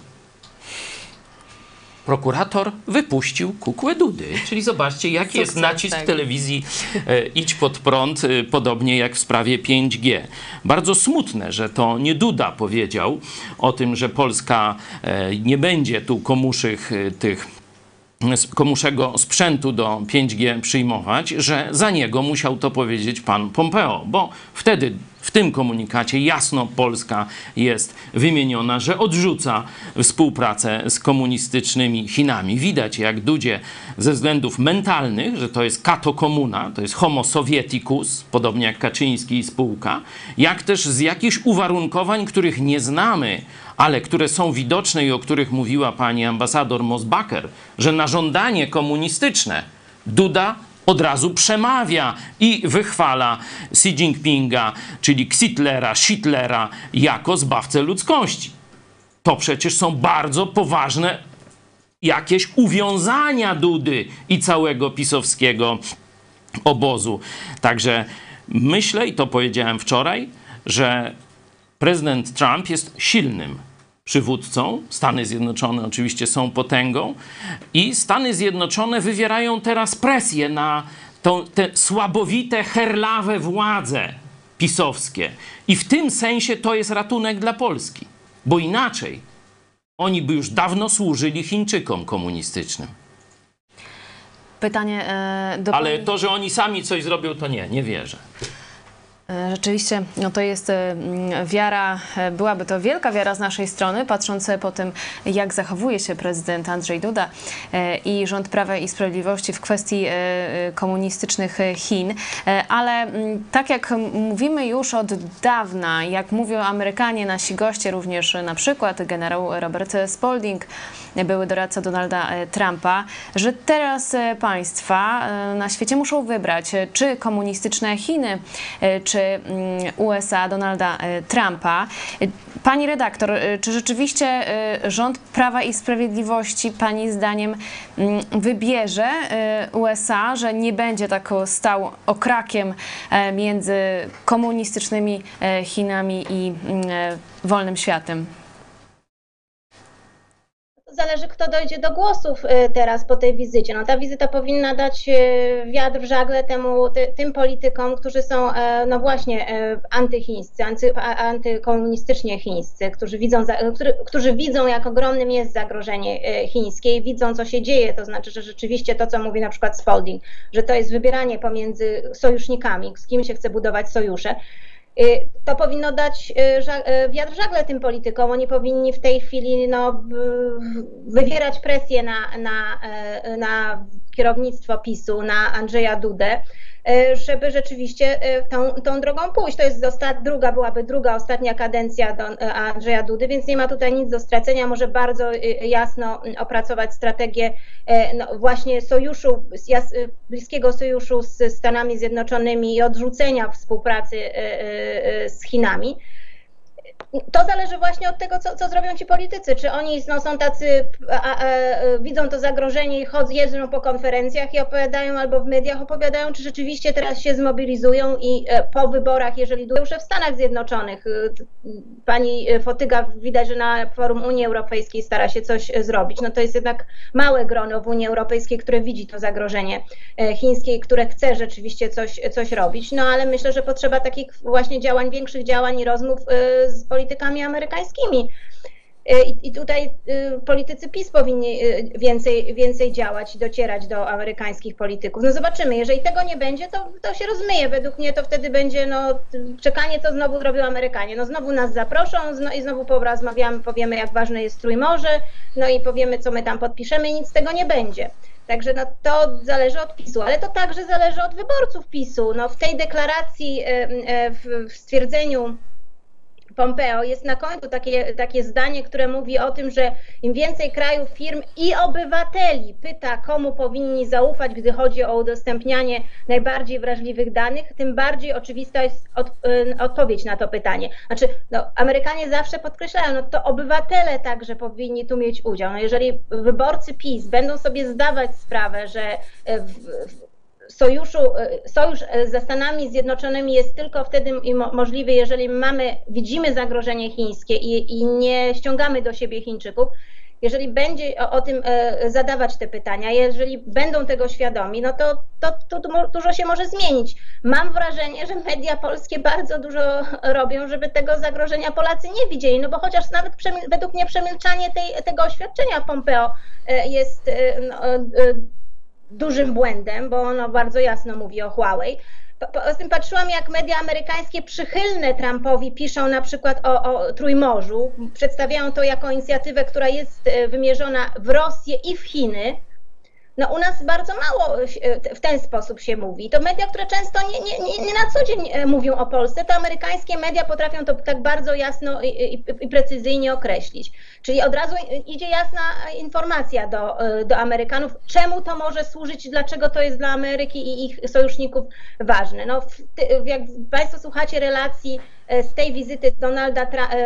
Prokurator wypuścił kukłę Dudy. Czyli zobaczcie, jaki Sukces, jest nacisk tak. telewizji e, Idź Pod Prąd, e, podobnie jak w sprawie pięć G. Bardzo smutne, że to nie Duda powiedział o tym, że Polska e, nie będzie tu komuszych e, tych komuszego sprzętu do pięć G przyjmować, że za niego musiał to powiedzieć pan Pompeo, bo wtedy w tym komunikacie jasno Polska jest wymieniona, że odrzuca współpracę z komunistycznymi Chinami. Widać, jak Dudzie ze względów mentalnych, że to jest katokomuna, to jest homo sovieticus, podobnie jak Kaczyński i spółka, jak też z jakichś uwarunkowań, których nie znamy, ale które są widoczne i o których mówiła pani ambasador Mosbacher, że na żądanie komunistyczne Duda od razu przemawia i wychwala Xi Jinpinga, czyli Xitlera, Schitlera, jako zbawcę ludzkości. To przecież są bardzo poważne jakieś uwiązania Dudy i całego pisowskiego obozu. Także myślę, i to powiedziałem wczoraj, że prezydent Trump jest silnym przywódcą. Stany Zjednoczone oczywiście są potęgą i Stany Zjednoczone wywierają teraz presję na tą, te słabowite, herlawe władze pisowskie. I w tym sensie to jest ratunek dla Polski. Bo inaczej oni by już dawno służyli Chińczykom komunistycznym. Pytanie e, do... Ale to, że oni sami coś zrobią, to nie, nie wierzę. Rzeczywiście, no to jest wiara, byłaby to wielka wiara z naszej strony, patrząc po tym, jak zachowuje się prezydent Andrzej Duda i rząd Prawa i Sprawiedliwości w kwestii komunistycznych Chin. Ale tak jak mówimy już od dawna, jak mówią Amerykanie, nasi goście, również na przykład generał Robert Spalding, były doradca Donalda Trumpa, że teraz państwa na świecie muszą wybrać, czy komunistyczne Chiny, czy U S A Donalda Trumpa. Pani redaktor, czy rzeczywiście rząd Prawa i Sprawiedliwości pani zdaniem wybierze U S A, że nie będzie tak stał okrakiem między komunistycznymi Chinami i wolnym światem? Zależy, kto dojdzie do głosów teraz po tej wizycie. No, ta wizyta powinna dać wiatr w żagle temu, ty, tym politykom, którzy są no właśnie antychińscy, anty, antykomunistycznie chińscy, którzy widzą, którzy, którzy widzą, jak ogromnym jest zagrożenie chińskie i widzą, co się dzieje. To znaczy, że rzeczywiście to, co mówi na przykład Spalding, że to jest wybieranie pomiędzy sojusznikami, z kim się chce budować sojusze. To powinno dać wiatr w żagle tym politykom. Oni powinni w tej chwili no, wywierać presję na, na, na kierownictwo PiSu, na Andrzeja Dudę, żeby rzeczywiście tą, tą drogą pójść. To jest ostat, druga, byłaby druga, ostatnia kadencja do Andrzeja Dudy, więc nie ma tutaj nic do stracenia. Może bardzo jasno opracować strategię no, właśnie sojuszu, bliskiego sojuszu z Stanami Zjednoczonymi i odrzucenia współpracy z Chinami. To zależy właśnie od tego, co, co zrobią ci politycy. Czy oni no, są tacy, a, a, widzą to zagrożenie i chodzą, jeżdżą po konferencjach i opowiadają, albo w mediach opowiadają, czy rzeczywiście teraz się zmobilizują i po wyborach, jeżeli już w Stanach Zjednoczonych, pani Fotyga widać, że na forum Unii Europejskiej stara się coś zrobić, no to jest jednak małe grono w Unii Europejskiej, które widzi to zagrożenie chińskie i które chce rzeczywiście coś, coś robić, no ale myślę, że potrzeba takich właśnie działań, większych działań i rozmów z politykami amerykańskimi. I, i tutaj politycy PiS powinni więcej, więcej działać i docierać do amerykańskich polityków. No zobaczymy, jeżeli tego nie będzie, to, to się rozmyje. Według mnie to wtedy będzie no, czekanie, co znowu robią Amerykanie. No znowu nas zaproszą zno, i znowu porozmawiamy, powiemy, jak ważne jest Trójmorze, no i powiemy, co my tam podpiszemy i nic z tego nie będzie. Także no, to zależy od PiSu, ale to także zależy od wyborców PiSu. No, w tej deklaracji, w, w stwierdzeniu Pompeo jest na końcu takie, takie zdanie, które mówi o tym, że im więcej krajów, firm i obywateli pyta, komu powinni zaufać, gdy chodzi o udostępnianie najbardziej wrażliwych danych, tym bardziej oczywista jest od, y, odpowiedź na to pytanie. Znaczy, no, Amerykanie zawsze podkreślają, no to obywatele także powinni tu mieć udział. No, jeżeli wyborcy PiS będą sobie zdawać sprawę, że w, w, Sojuszu, sojusz ze Stanami Zjednoczonymi jest tylko wtedy możliwy, jeżeli mamy, widzimy zagrożenie chińskie i, i nie ściągamy do siebie Chińczyków. Jeżeli będzie o, o tym e, zadawać te pytania, jeżeli będą tego świadomi, no to, to, to dużo się może zmienić. Mam wrażenie, że media polskie bardzo dużo robią, żeby tego zagrożenia Polacy nie widzieli, no bo chociaż nawet według mnie przemilczanie tej, tego oświadczenia Pompeo e, jest e, no, e, dużym błędem, bo ono bardzo jasno mówi o Huawei. Poza tym patrzyłam, jak media amerykańskie przychylne Trumpowi piszą na przykład o, o Trójmorzu, przedstawiają to jako inicjatywę, która jest wymierzona w Rosję i w Chiny. No u nas bardzo mało w ten sposób się mówi. To media, które często nie, nie, nie, nie na co dzień mówią o Polsce, to amerykańskie media potrafią to tak bardzo jasno i, i, i precyzyjnie określić. Czyli od razu idzie jasna informacja do, do Amerykanów, czemu to może służyć, dlaczego to jest dla Ameryki i ich sojuszników ważne. No, jak Państwo słuchacie relacji z tej wizyty Donalda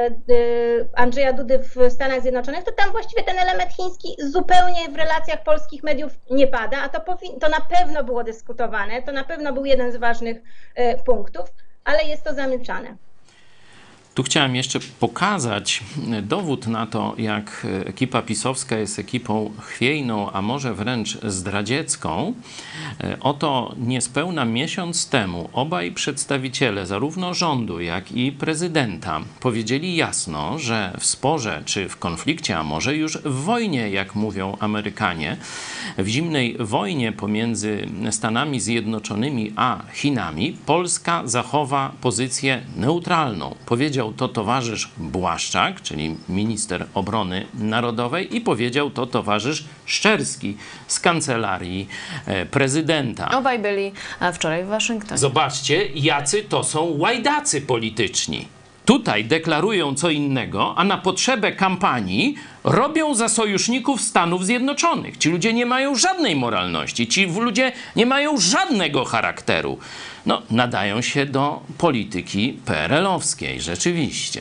Andrzeja Dudy w Stanach Zjednoczonych, to tam właściwie ten element chiński zupełnie w relacjach polskich mediów nie pada, a to, to na pewno było dyskutowane, to na pewno był jeden z ważnych punktów, ale jest to zamilczane. Tu chciałem jeszcze pokazać dowód na to, jak ekipa pisowska jest ekipą chwiejną, a może wręcz zdradziecką. Oto niespełna miesiąc temu obaj przedstawiciele zarówno rządu, jak i prezydenta powiedzieli jasno, że w sporze czy w konflikcie, a może już w wojnie, jak mówią Amerykanie, w zimnej wojnie pomiędzy Stanami Zjednoczonymi a Chinami, Polska zachowa pozycję neutralną. Powiedział to towarzysz Błaszczak, czyli minister obrony narodowej, i powiedział to towarzysz Szczerski z kancelarii prezydenta. Obaj byli wczoraj w Waszyngtonie. Zobaczcie, jacy to są łajdacy polityczni. Tutaj deklarują co innego, a na potrzebę kampanii robią za sojuszników Stanów Zjednoczonych. Ci ludzie nie mają żadnej moralności, ci ludzie nie mają żadnego charakteru. No, nadają się do polityki P R L-owskiej, rzeczywiście.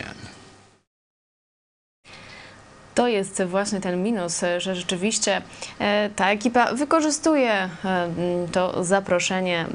To jest właśnie ten minus, że rzeczywiście ta ekipa wykorzystuje to zaproszenie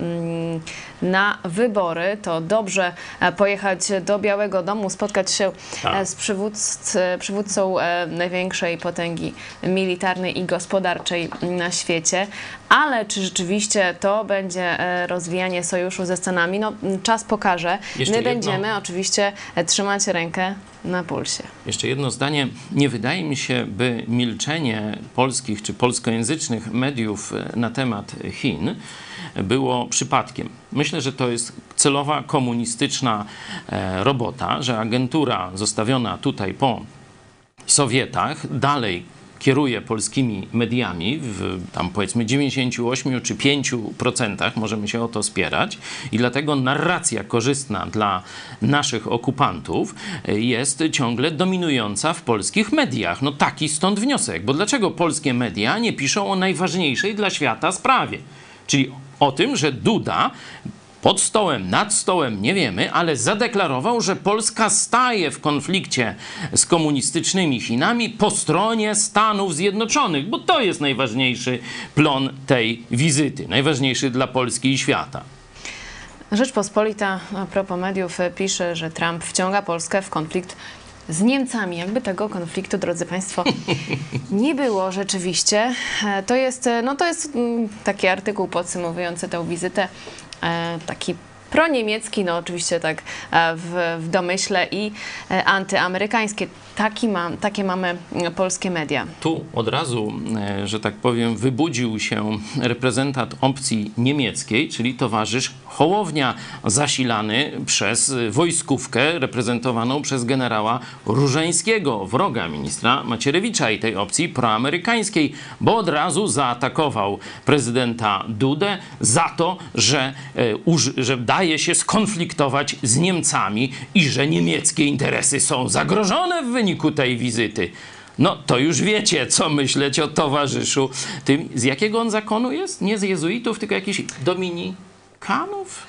na wybory. To dobrze pojechać do Białego Domu, spotkać się tak. z przywódc, przywódcą największej potęgi militarnej i gospodarczej na świecie. Ale czy rzeczywiście to będzie rozwijanie sojuszu ze Stanami? No, czas pokaże. Jeszcze My jedno. będziemy oczywiście trzymać rękę na pulsie. Jeszcze jedno zdanie. Nie wydaje mi się, by milczenie polskich czy polskojęzycznych mediów na temat Chin było przypadkiem. Myślę, że to jest celowa komunistyczna robota, że agentura zostawiona tutaj po Sowietach dalej kieruje polskimi mediami w tam powiedzmy dziewięćdziesięciu ośmiu czy pięciu procentach, możemy się o to spierać, i dlatego narracja korzystna dla naszych okupantów jest ciągle dominująca w polskich mediach. No taki stąd wniosek, bo dlaczego polskie media nie piszą o najważniejszej dla świata sprawie? Czyli o tym, że Duda pod stołem, nad stołem, nie wiemy, ale zadeklarował, że Polska staje w konflikcie z komunistycznymi Chinami po stronie Stanów Zjednoczonych, bo to jest najważniejszy plon tej wizyty, najważniejszy dla Polski i świata. Rzeczpospolita a propos mediów pisze, że Trump wciąga Polskę w konflikt z Niemcami. Jakby tego konfliktu, drodzy Państwo, nie było rzeczywiście. To jest, no to jest taki artykuł podsumowujący tę wizytę, taki proniemiecki, no oczywiście tak w, w domyśle, i antyamerykańskie. Taki ma, takie mamy polskie media. Tu od razu, że tak powiem, wybudził się reprezentant opcji niemieckiej, czyli towarzysz Hołownia, zasilany przez wojskówkę reprezentowaną przez generała Różańskiego, wroga ministra Macierewicza i tej opcji proamerykańskiej, bo od razu zaatakował prezydenta Dudę za to, że, że daje się skonfliktować z Niemcami i że niemieckie interesy są zagrożone w wyniku tej wizyty. No to już wiecie, co myśleć o towarzyszu tym. Z jakiego on zakonu jest? Nie z jezuitów, tylko jakiś dominikanów?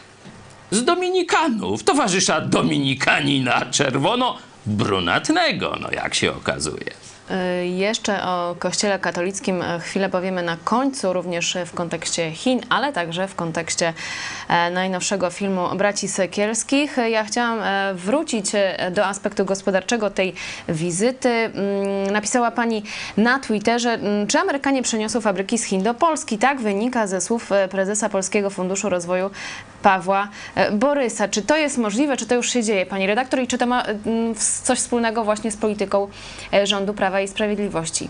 Z dominikanów. Towarzysza dominikanina czerwono-brunatnego, no jak się okazuje. Jeszcze o Kościele katolickim chwilę powiemy na końcu, również w kontekście Chin, ale także w kontekście najnowszego filmu Braci Sekielskich. Ja chciałam wrócić do aspektu gospodarczego tej wizyty. Napisała Pani na Twitterze, czy Amerykanie przeniosą fabryki z Chin do Polski? Tak wynika ze słów prezesa Polskiego Funduszu Rozwoju Pawła Borysa. Czy to jest możliwe, czy to już się dzieje, Pani redaktor, i czy to ma coś wspólnego właśnie z polityką rządu Prawa i Sprawiedliwości?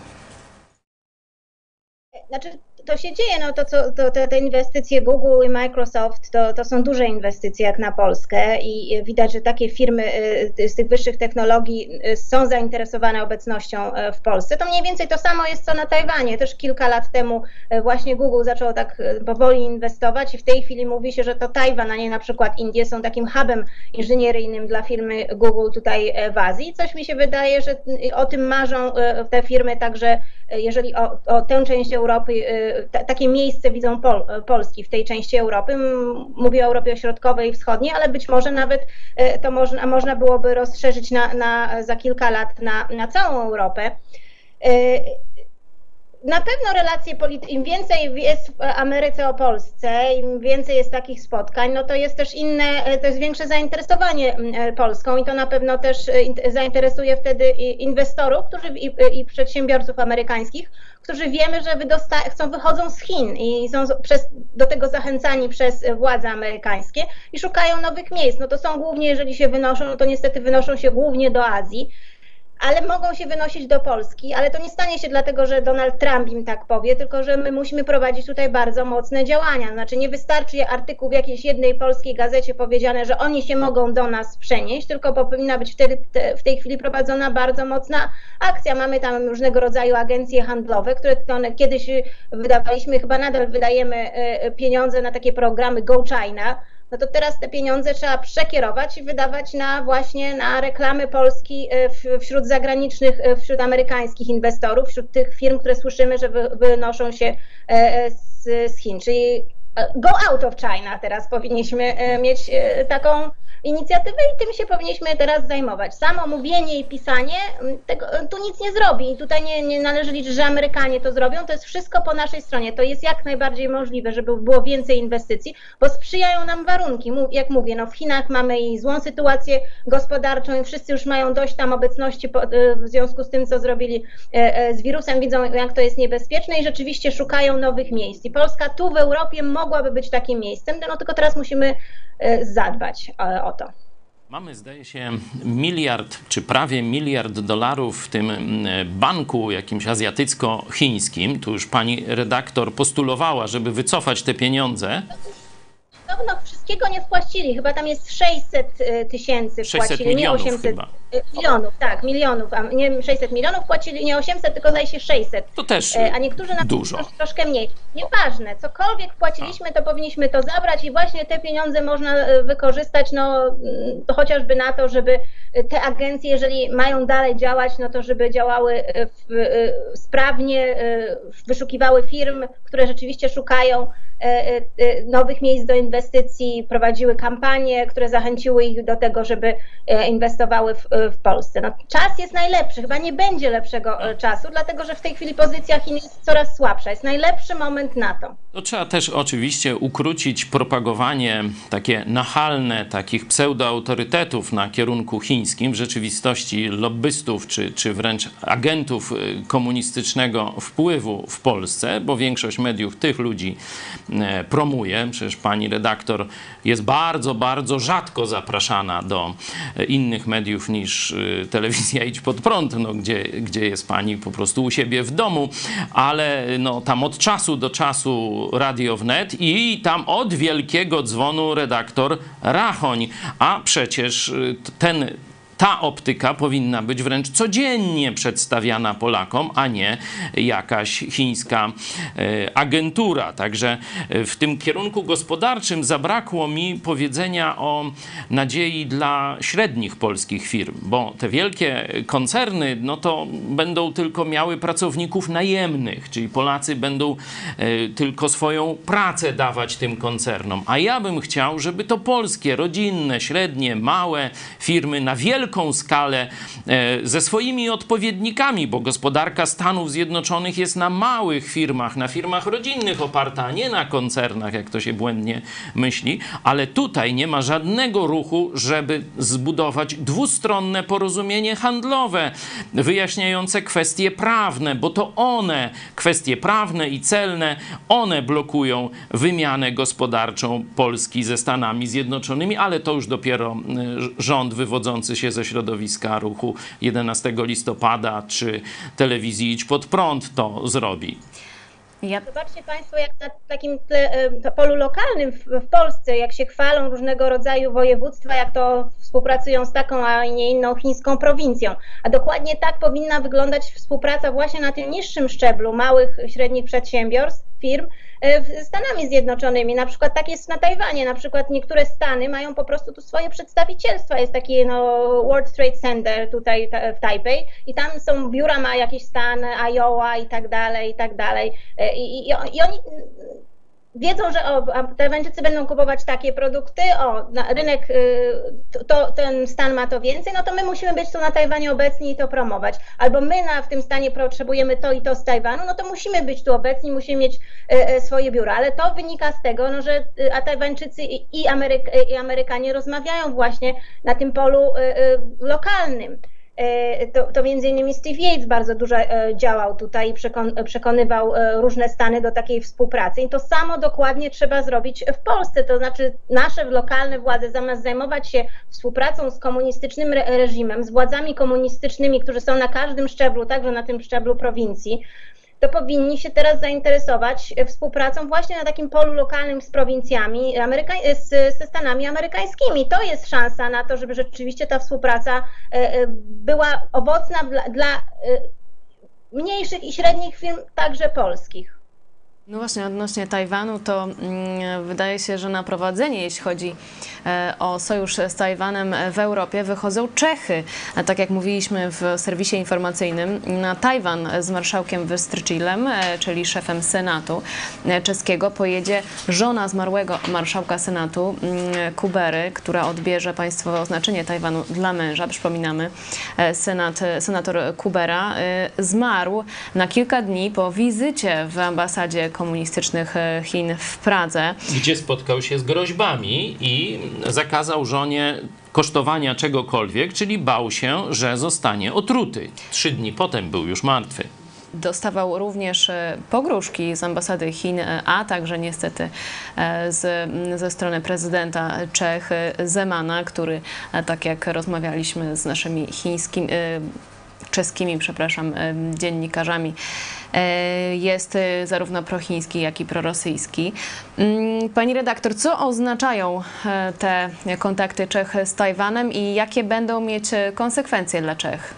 Znaczy, to się dzieje, no to, co, to, to te inwestycje Google i Microsoft to, to są duże inwestycje jak na Polskę i widać, że takie firmy z tych wyższych technologii są zainteresowane obecnością w Polsce. To mniej więcej to samo jest co na Tajwanie. Też kilka lat temu właśnie Google zaczęło tak powoli inwestować i w tej chwili mówi się, że to Tajwan, a nie na przykład Indie są takim hubem inżynieryjnym dla firmy Google tutaj w Azji. Coś mi się wydaje, że o tym marzą te firmy także, jeżeli o, o tę część Europy, t- takie miejsce widzą Pol- Polski w tej części Europy. Mówię o Europie Środkowej i Wschodniej, ale być może nawet to można, można byłoby rozszerzyć na, na, za kilka lat na, na całą Europę. Na pewno relacje polityczne, im więcej jest w Ameryce o Polsce, im więcej jest takich spotkań, no to jest też inne, to jest większe zainteresowanie Polską i to na pewno też zainteresuje wtedy inwestorów, którzy i, i przedsiębiorców amerykańskich, którzy wiemy, że wydosta- chcą, wychodzą z Chin i są przez, do tego zachęcani przez władze amerykańskie i szukają nowych miejsc. No to są głównie, jeżeli się wynoszą, no to niestety wynoszą się głównie do Azji, ale mogą się wynosić do Polski, ale to nie stanie się dlatego, że Donald Trump im tak powie, tylko że my musimy prowadzić tutaj bardzo mocne działania. Znaczy nie wystarczy artykuł w jakiejś jednej polskiej gazecie powiedziane, że oni się mogą do nas przenieść, tylko powinna być wtedy w tej chwili prowadzona bardzo mocna akcja. Mamy tam różnego rodzaju agencje handlowe, które one kiedyś wydawaliśmy, chyba nadal wydajemy pieniądze na takie programy Go China. No to teraz te pieniądze trzeba przekierować i wydawać na właśnie na reklamy Polski wśród zagranicznych, wśród amerykańskich inwestorów, wśród tych firm, które słyszymy, że wy, wynoszą się z, z Chin. Czyli go out of China teraz powinniśmy mieć taką inicjatywę i tym się powinniśmy teraz zajmować. Samo mówienie i pisanie tego, tu nic nie zrobi i tutaj nie, nie należy liczyć, że Amerykanie to zrobią, to jest wszystko po naszej stronie, to jest jak najbardziej możliwe, żeby było więcej inwestycji, bo sprzyjają nam warunki, jak mówię, no w Chinach mamy i złą sytuację gospodarczą i wszyscy już mają dość tam obecności w związku z tym, co zrobili z wirusem, widzą jak to jest niebezpieczne i rzeczywiście szukają nowych miejsc i Polska tu w Europie mogłaby być takim miejscem, no tylko teraz musimy zadbać o to. Mamy, zdaje się, miliard, czy prawie miliard dolarów w tym banku jakimś azjatycko-chińskim. Tu już pani redaktor postulowała, żeby wycofać te pieniądze. No, no wszystkiego nie wpłacili, chyba tam jest sześćset tysięcy wpłacili, nie osiemset chyba. Milionów, tak, milionów, a nie sześćset milionów płacili, nie osiemset, tylko zdaje się sześćset. To też a niektórzy na dużo. Trosz, troszkę mniej. Nieważne, cokolwiek wpłaciliśmy, to powinniśmy to zabrać i właśnie te pieniądze można wykorzystać, no to chociażby na to, żeby te agencje, jeżeli mają dalej działać, no to żeby działały w, sprawnie, wyszukiwały firm, które rzeczywiście szukają nowych miejsc do inwestycji, prowadziły kampanie, które zachęciły ich do tego, żeby inwestowały w, w Polsce. No, czas jest najlepszy, chyba nie będzie lepszego czasu, dlatego że w tej chwili pozycja Chin jest coraz słabsza. Jest najlepszy moment na to. To trzeba też oczywiście ukrócić propagowanie takie nachalne takich pseudoautorytetów na kierunku chińskim, w rzeczywistości lobbystów czy, czy wręcz agentów komunistycznego wpływu w Polsce, bo większość mediów tych ludzi promuje. Przecież pani redaktor jest bardzo, bardzo rzadko zapraszana do innych mediów niż telewizja Idź Pod Prąd, no, gdzie, gdzie jest pani po prostu u siebie w domu, ale no, tam od czasu do czasu Radio Wnet i tam od wielkiego dzwonu redaktor Rachoń, a przecież ten ta optyka powinna być wręcz codziennie przedstawiana Polakom, a nie jakaś chińska agentura. Także w tym kierunku gospodarczym zabrakło mi powiedzenia o nadziei dla średnich polskich firm, bo te wielkie koncerny, no to będą tylko miały pracowników najemnych, czyli Polacy będą tylko swoją pracę dawać tym koncernom. A ja bym chciał, żeby to polskie, rodzinne, średnie, małe firmy na wielką skalę ze swoimi odpowiednikami, bo gospodarka Stanów Zjednoczonych jest na małych firmach, na firmach rodzinnych oparta, a nie na koncernach, jak to się błędnie myśli, ale tutaj nie ma żadnego ruchu, żeby zbudować dwustronne porozumienie handlowe wyjaśniające kwestie prawne, bo to one, kwestie prawne i celne, one blokują wymianę gospodarczą Polski ze Stanami Zjednoczonymi, ale to już dopiero rząd wywodzący się ze środowiska ruchu jedenastego listopada czy telewizji Idź Pod Prąd to zrobi. Ja... Zobaczcie Państwo, jak na takim tle, polu lokalnym w, w Polsce, jak się chwalą różnego rodzaju województwa, jak to współpracują z taką, a nie inną chińską prowincją. A dokładnie tak powinna wyglądać współpraca właśnie na tym niższym szczeblu małych, średnich przedsiębiorstw, firm z Stanami Zjednoczonymi. Na przykład tak jest na Tajwanie. Na przykład niektóre stany mają po prostu tu swoje przedstawicielstwa. Jest taki no, World Trade Center tutaj w Tajpej i tam są biura, ma jakiś stan, Iowa i tak dalej, i tak dalej. I, i, i oni, wiedzą, że o, Tajwańczycy będą kupować takie produkty, o, na rynek, to, ten stan ma to więcej, no to my musimy być tu na Tajwanie obecni i to promować. Albo my na, w tym stanie potrzebujemy to i to z Tajwanu, no to musimy być tu obecni, musimy mieć swoje biura. Ale to wynika z tego, no, że a Tajwańczycy i, Ameryk i Amerykanie rozmawiają właśnie na tym polu lokalnym. To, to między innymi Steve Yates bardzo dużo działał tutaj i przekon, przekonywał różne stany do takiej współpracy. I to samo dokładnie trzeba zrobić w Polsce. To znaczy nasze lokalne władze zamiast zajmować się współpracą z komunistycznym re reżimem, z władzami komunistycznymi, którzy są na każdym szczeblu, także na tym szczeblu prowincji, to powinni się teraz zainteresować współpracą właśnie na takim polu lokalnym z prowincjami, Ameryka z, ze Stanami amerykańskimi. To jest szansa na to, żeby rzeczywiście ta współpraca była owocna dla, dla mniejszych i średnich firm, także polskich. No właśnie, odnośnie Tajwanu, to mm, wydaje się, że na prowadzenie, jeśli chodzi e, o sojusz z Tajwanem w Europie, wychodzą Czechy. A tak jak mówiliśmy w serwisie informacyjnym, na Tajwan z marszałkiem Wystrčilem, e, czyli szefem Senatu e, czeskiego, pojedzie żona zmarłego marszałka Senatu, m, Kubery, która odbierze państwowe oznaczenie Tajwanu dla męża. Przypominamy, e, senat, senator Kubera e, zmarł na kilka dni po wizycie w ambasadzie komunistycznych Chin w Pradze. Gdzie spotkał się z groźbami i zakazał żonie kosztowania czegokolwiek, czyli bał się, że zostanie otruty. Trzy dni potem był już martwy. Dostawał również pogróżki z ambasady Chin, a także niestety z, ze strony prezydenta Czech Zemana, który, tak jak rozmawialiśmy z naszymi chińskimi, czeskimi, przepraszam, dziennikarzami, jest zarówno prochiński, jak i prorosyjski. Pani redaktor, co oznaczają te kontakty Czech z Tajwanem i jakie będą mieć konsekwencje dla Czech?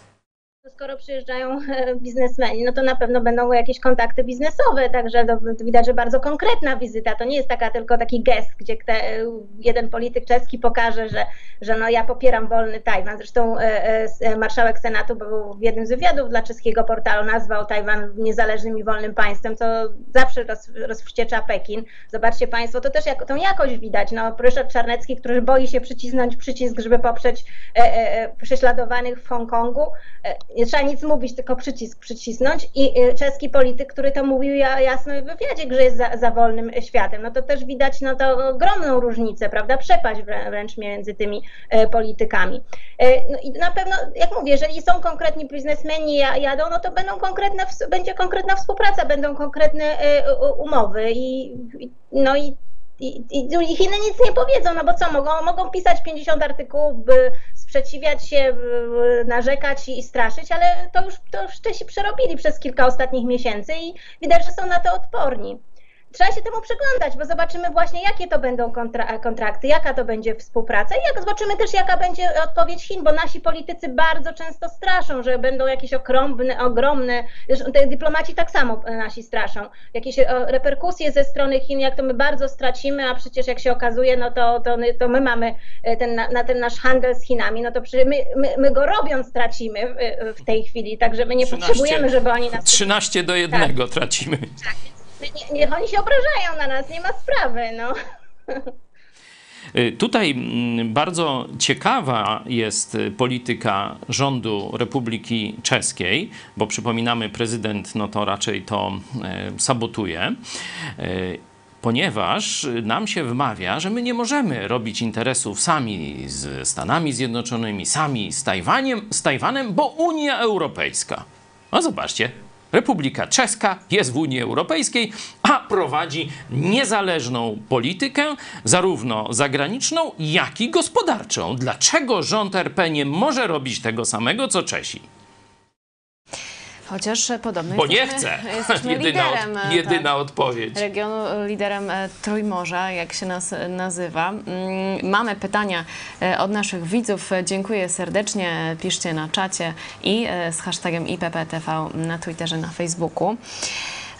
Skoro przyjeżdżają biznesmeni, no to na pewno będą jakieś kontakty biznesowe, także to widać, że bardzo konkretna wizyta. To nie jest taka tylko taki gest, gdzie te, jeden polityk czeski pokaże, że, że no ja popieram wolny Tajwan. Zresztą e, marszałek Senatu był w jednym z wywiadów dla czeskiego portalu, nazwał Tajwan niezależnym i wolnym państwem, co zawsze roz, rozwściecza Pekin. Zobaczcie Państwo, to też jak, tą jakość widać. No, Ryszard Czarnecki, który boi się przycisnąć przycisk, żeby poprzeć e, e, prześladowanych w Hongkongu. E, Nie trzeba nic mówić, tylko przycisk przycisnąć i czeski polityk, który to mówił jasno w wywiadzie, że jest za, za wolnym światem, no to też widać no to ogromną różnicę, prawda, przepaść wręcz między tymi politykami. No i na pewno, jak mówię, jeżeli są konkretni biznesmeni jadą, no to będą konkretne, będzie konkretna współpraca, będą konkretne umowy i no i I, i Chiny nic nie powiedzą, no bo co, mogą, mogą pisać pięćdziesiąt artykułów, by sprzeciwiać się, by narzekać i, i straszyć, ale to już, to już Czesi przerobili przez kilka ostatnich miesięcy i widać, że są na to odporni. Trzeba się temu przyglądać, bo zobaczymy właśnie, jakie to będą kontra kontrakty, jaka to będzie współpraca i jak zobaczymy też, jaka będzie odpowiedź Chin, bo nasi politycy bardzo często straszą, że będą jakieś ogromne, ogromne, te dyplomaci tak samo nasi straszą, jakieś reperkusje ze strony Chin, jak to my bardzo stracimy, a przecież jak się okazuje, no to, to, to my mamy ten, na ten nasz handel z Chinami, no to przecież my, my, my go robiąc stracimy w, w tej chwili, także my nie trzynaście, potrzebujemy, żeby oni nas... trzynaście do jednego tak tracimy. Tak. Nie, nie, oni się obrażają na nas, nie ma sprawy, no. Tutaj bardzo ciekawa jest polityka rządu Republiki Czeskiej, bo przypominamy, prezydent no to raczej to sabotuje, ponieważ nam się wmawia, że my nie możemy robić interesów sami z Stanami Zjednoczonymi, sami z Tajwaniem, z Tajwanem, bo Unia Europejska. No zobaczcie. Republika Czeska jest w Unii Europejskiej, a prowadzi niezależną politykę, zarówno zagraniczną, jak i gospodarczą. Dlaczego rząd R P nie może robić tego samego, co Czesi? Chociaż podobno Bo jesteśmy, nie chce. jesteśmy jedyna liderem od, jedyna tak, odpowiedź. regionu, liderem Trójmorza, jak się nas nazywa. Mamy pytania od naszych widzów. Dziękuję serdecznie. Piszcie na czacie i z hashtagiem I P P T V na Twitterze, na Facebooku.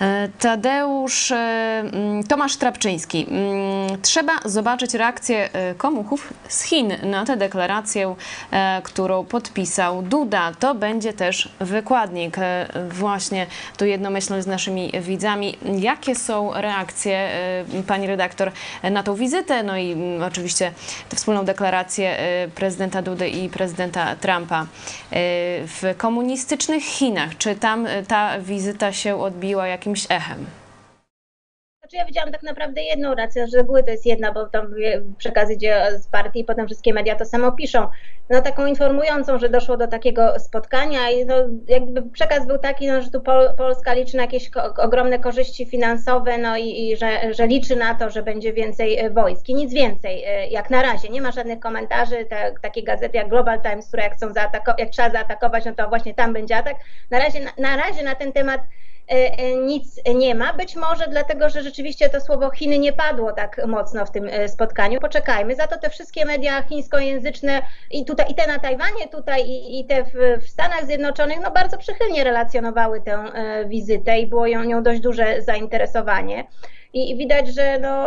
Tadeusz, Tomasz Trapczyński. Trzeba zobaczyć reakcję komuchów z Chin na tę deklarację, którą podpisał Duda. To będzie też wykładnik. Właśnie tu jednomyślność z naszymi widzami. Jakie są reakcje, pani redaktor, na tą wizytę? No i oczywiście tę wspólną deklarację prezydenta Dudy i prezydenta Trumpa w komunistycznych Chinach. Czy tam ta wizyta się odbiła jakimś echem? Znaczy ja widziałam tak naprawdę jedną rację, że z reguły to jest jedna, bo tam przekaz idzie z partii i potem wszystkie media to samo piszą. No taką informującą, że doszło do takiego spotkania i no, jakby przekaz był taki, no, że tu Pol Polska liczy na jakieś ko ogromne korzyści finansowe, no i, i że, że liczy na to, że będzie więcej wojsk i nic więcej jak na razie. Nie ma żadnych komentarzy, te, takie gazety jak Global Times, które jak, chcą jak trzeba zaatakować, no to właśnie tam będzie atak. Na razie na, na, razie na ten temat nic nie ma, być może dlatego, że rzeczywiście to słowo Chiny nie padło tak mocno w tym spotkaniu. Poczekajmy, za to te wszystkie media chińskojęzyczne i tutaj i te na Tajwanie, tutaj i, i te w, w Stanach Zjednoczonych, no bardzo przychylnie relacjonowały tę wizytę i było ją, nią dość duże zainteresowanie. I, i widać, że no,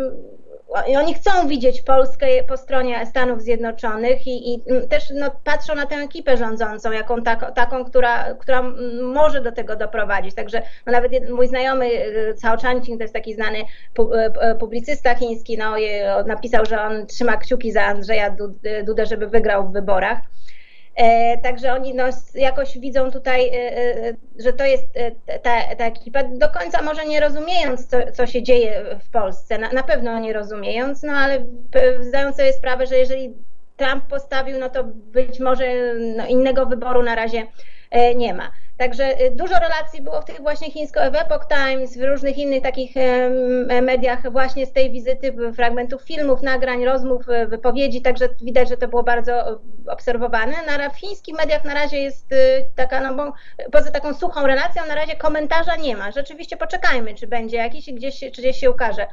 i oni chcą widzieć Polskę po stronie Stanów Zjednoczonych i, i też no, patrzą na tę ekipę rządzącą, jaką tak, taką, która, która może do tego doprowadzić. Także no, nawet mój znajomy Cao Changqing, to jest taki znany publicysta chiński, no, napisał, że on trzyma kciuki za Andrzeja Dudę, żeby wygrał w wyborach. E, także oni no, jakoś widzą tutaj, e, e, że to jest e, ta, ta ekipa, do końca może nie rozumiejąc, co, co się dzieje w Polsce, na, na pewno nie rozumiejąc, no ale zdając sobie sprawę, że jeżeli Trump postawił, no to być może no, innego wyboru na razie e, nie ma. Także dużo relacji było w tych właśnie chińsko w Epoch Times, w różnych innych takich mediach właśnie z tej wizyty, fragmentów filmów, nagrań, rozmów, wypowiedzi, także widać, że to było bardzo obserwowane. W chińskich mediach na razie jest taka, no bo poza taką suchą relacją, na razie komentarza nie ma. Rzeczywiście poczekajmy, czy będzie jakiś, gdzieś, czy gdzieś się ukaże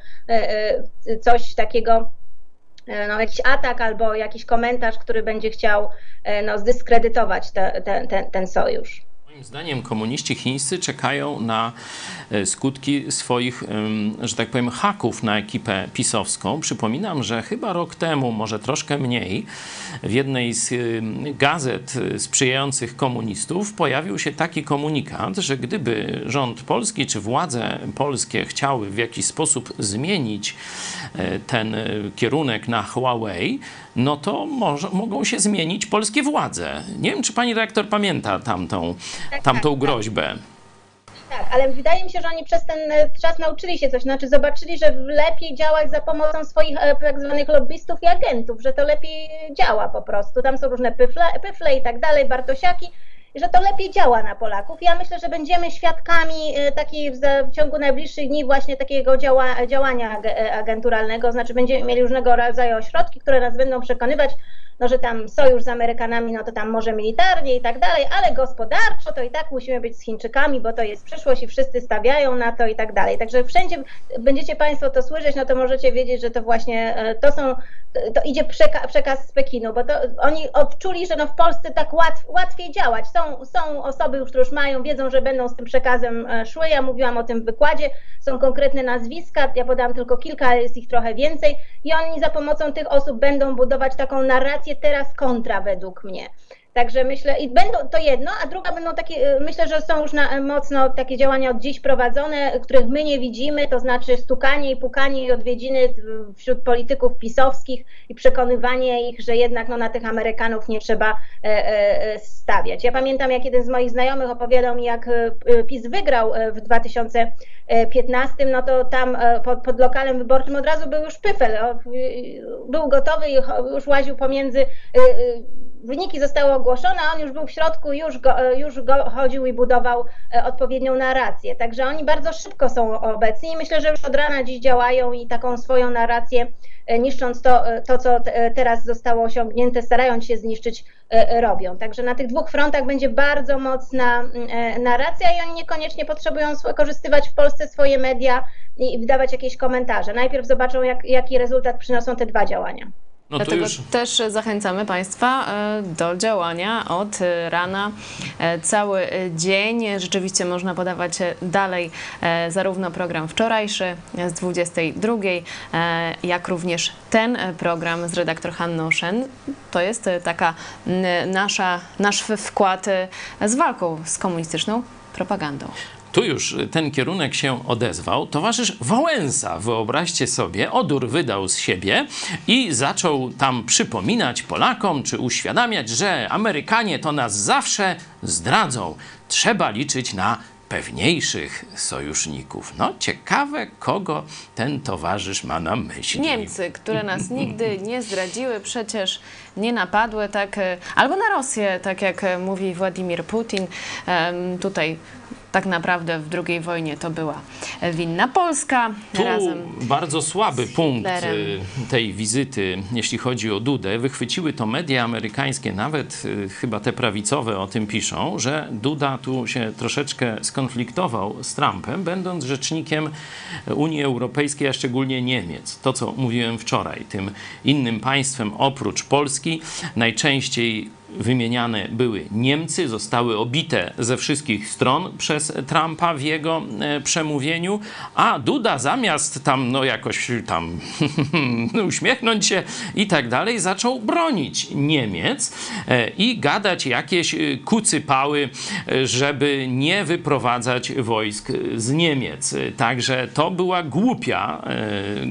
coś takiego, no, jakiś atak albo jakiś komentarz, który będzie chciał no, zdyskredytować te, te, ten, ten sojusz. Moim zdaniem komuniści chińscy czekają na skutki swoich, że tak powiem, haków na ekipę pisowską. Przypominam, że chyba rok temu, może troszkę mniej, w jednej z gazet sprzyjających komunistów pojawił się taki komunikat, że gdyby rząd polski czy władze polskie chciały w jakiś sposób zmienić ten kierunek na Huawei, no to może, mogą się zmienić polskie władze. Nie wiem, czy pani redaktor pamięta tamtą, tak, tamtą tak, groźbę. Tak, ale wydaje mi się, że oni przez ten czas nauczyli się coś, znaczy zobaczyli, że lepiej działać za pomocą swoich tak zwanych lobbystów i agentów, że to lepiej działa po prostu. Tam są różne pyfle, pyfle i tak dalej, Bartosiaki, że to lepiej działa na Polaków. Ja myślę, że będziemy świadkami takiej w ciągu najbliższych dni właśnie takiego działa, działania agenturalnego, znaczy będziemy mieli różnego rodzaju ośrodki, które nas będą przekonywać, no, że tam sojusz z Amerykanami, no to tam może militarnie i tak dalej, ale gospodarczo to i tak musimy być z Chińczykami, bo to jest przyszłość i wszyscy stawiają na to i tak dalej. Także wszędzie będziecie Państwo to słyszeć, no to możecie wiedzieć, że to właśnie to są, to idzie przeka przekaz z Pekinu, bo to oni odczuli, że no w Polsce tak łatw łatwiej działać. Są, są osoby, które już mają, wiedzą, że będą z tym przekazem szły. Ja mówiłam o tym w wykładzie, są konkretne nazwiska, ja podałam tylko kilka, ale jest ich trochę więcej i oni za pomocą tych osób będą budować taką narrację teraz kontra według mnie. Także myślę, i będą to jedno, a druga będą takie, myślę, że są już na, mocno takie działania od dziś prowadzone, których my nie widzimy, to znaczy stukanie i pukanie i odwiedziny wśród polityków pisowskich i przekonywanie ich, że jednak no, na tych Amerykanów nie trzeba e, e, stawiać. Ja pamiętam, jak jeden z moich znajomych opowiadał mi, jak PiS wygrał w dwa tysiące piętnastym, no to tam pod, pod lokalem wyborczym od razu był już pyfel, był gotowy i już łaził pomiędzy, wyniki zostały ogłoszone, a on już był w środku, już go, już go chodził i budował odpowiednią narrację. Także oni bardzo szybko są obecni i myślę, że już od rana dziś działają i taką swoją narrację, niszcząc to, to co teraz zostało osiągnięte, starając się zniszczyć, robią. Także na tych dwóch frontach będzie bardzo mocna narracja i oni niekoniecznie potrzebują wykorzystywać w Polsce swoje media i wydawać jakieś komentarze. Najpierw zobaczą, jak, jaki rezultat przyniosą te dwa działania. No to Dlatego już... też zachęcamy Państwa do działania od rana cały dzień. Rzeczywiście można podawać dalej zarówno program wczorajszy z dwudziestej drugiej, jak również ten program z redaktor Hanną Szen. To jest taka nasza, nasz wkład z walką z komunistyczną propagandą. Tu już ten kierunek się odezwał. Towarzysz Wałęsa, wyobraźcie sobie, odór wydał z siebie i zaczął tam przypominać Polakom, czy uświadamiać, że Amerykanie to nas zawsze zdradzą. Trzeba liczyć na pewniejszych sojuszników. No ciekawe, kogo ten towarzysz ma na myśli. Niemcy, które nas nigdy nie zdradziły, przecież nie napadły, tak, albo na Rosję, tak jak mówi Władimir Putin. Tutaj tak naprawdę w drugiej wojnie to była winna Polska. Tu razem bardzo słaby punkt Hitlerem. tej wizyty, jeśli chodzi o Dudę. Wychwyciły to media amerykańskie, nawet chyba te prawicowe o tym piszą, że Duda tu się troszeczkę skonfliktował z Trumpem, będąc rzecznikiem Unii Europejskiej, a szczególnie Niemiec. To, co mówiłem wczoraj, tym innym państwem oprócz Polski najczęściej wymieniane były Niemcy, zostały obite ze wszystkich stron przez Trumpa w jego e, przemówieniu, a Duda zamiast tam no jakoś tam uśmiechnąć się i tak dalej, zaczął bronić Niemiec e, i gadać jakieś kucypały, e, żeby nie wyprowadzać wojsk z Niemiec. Także to była głupia, e,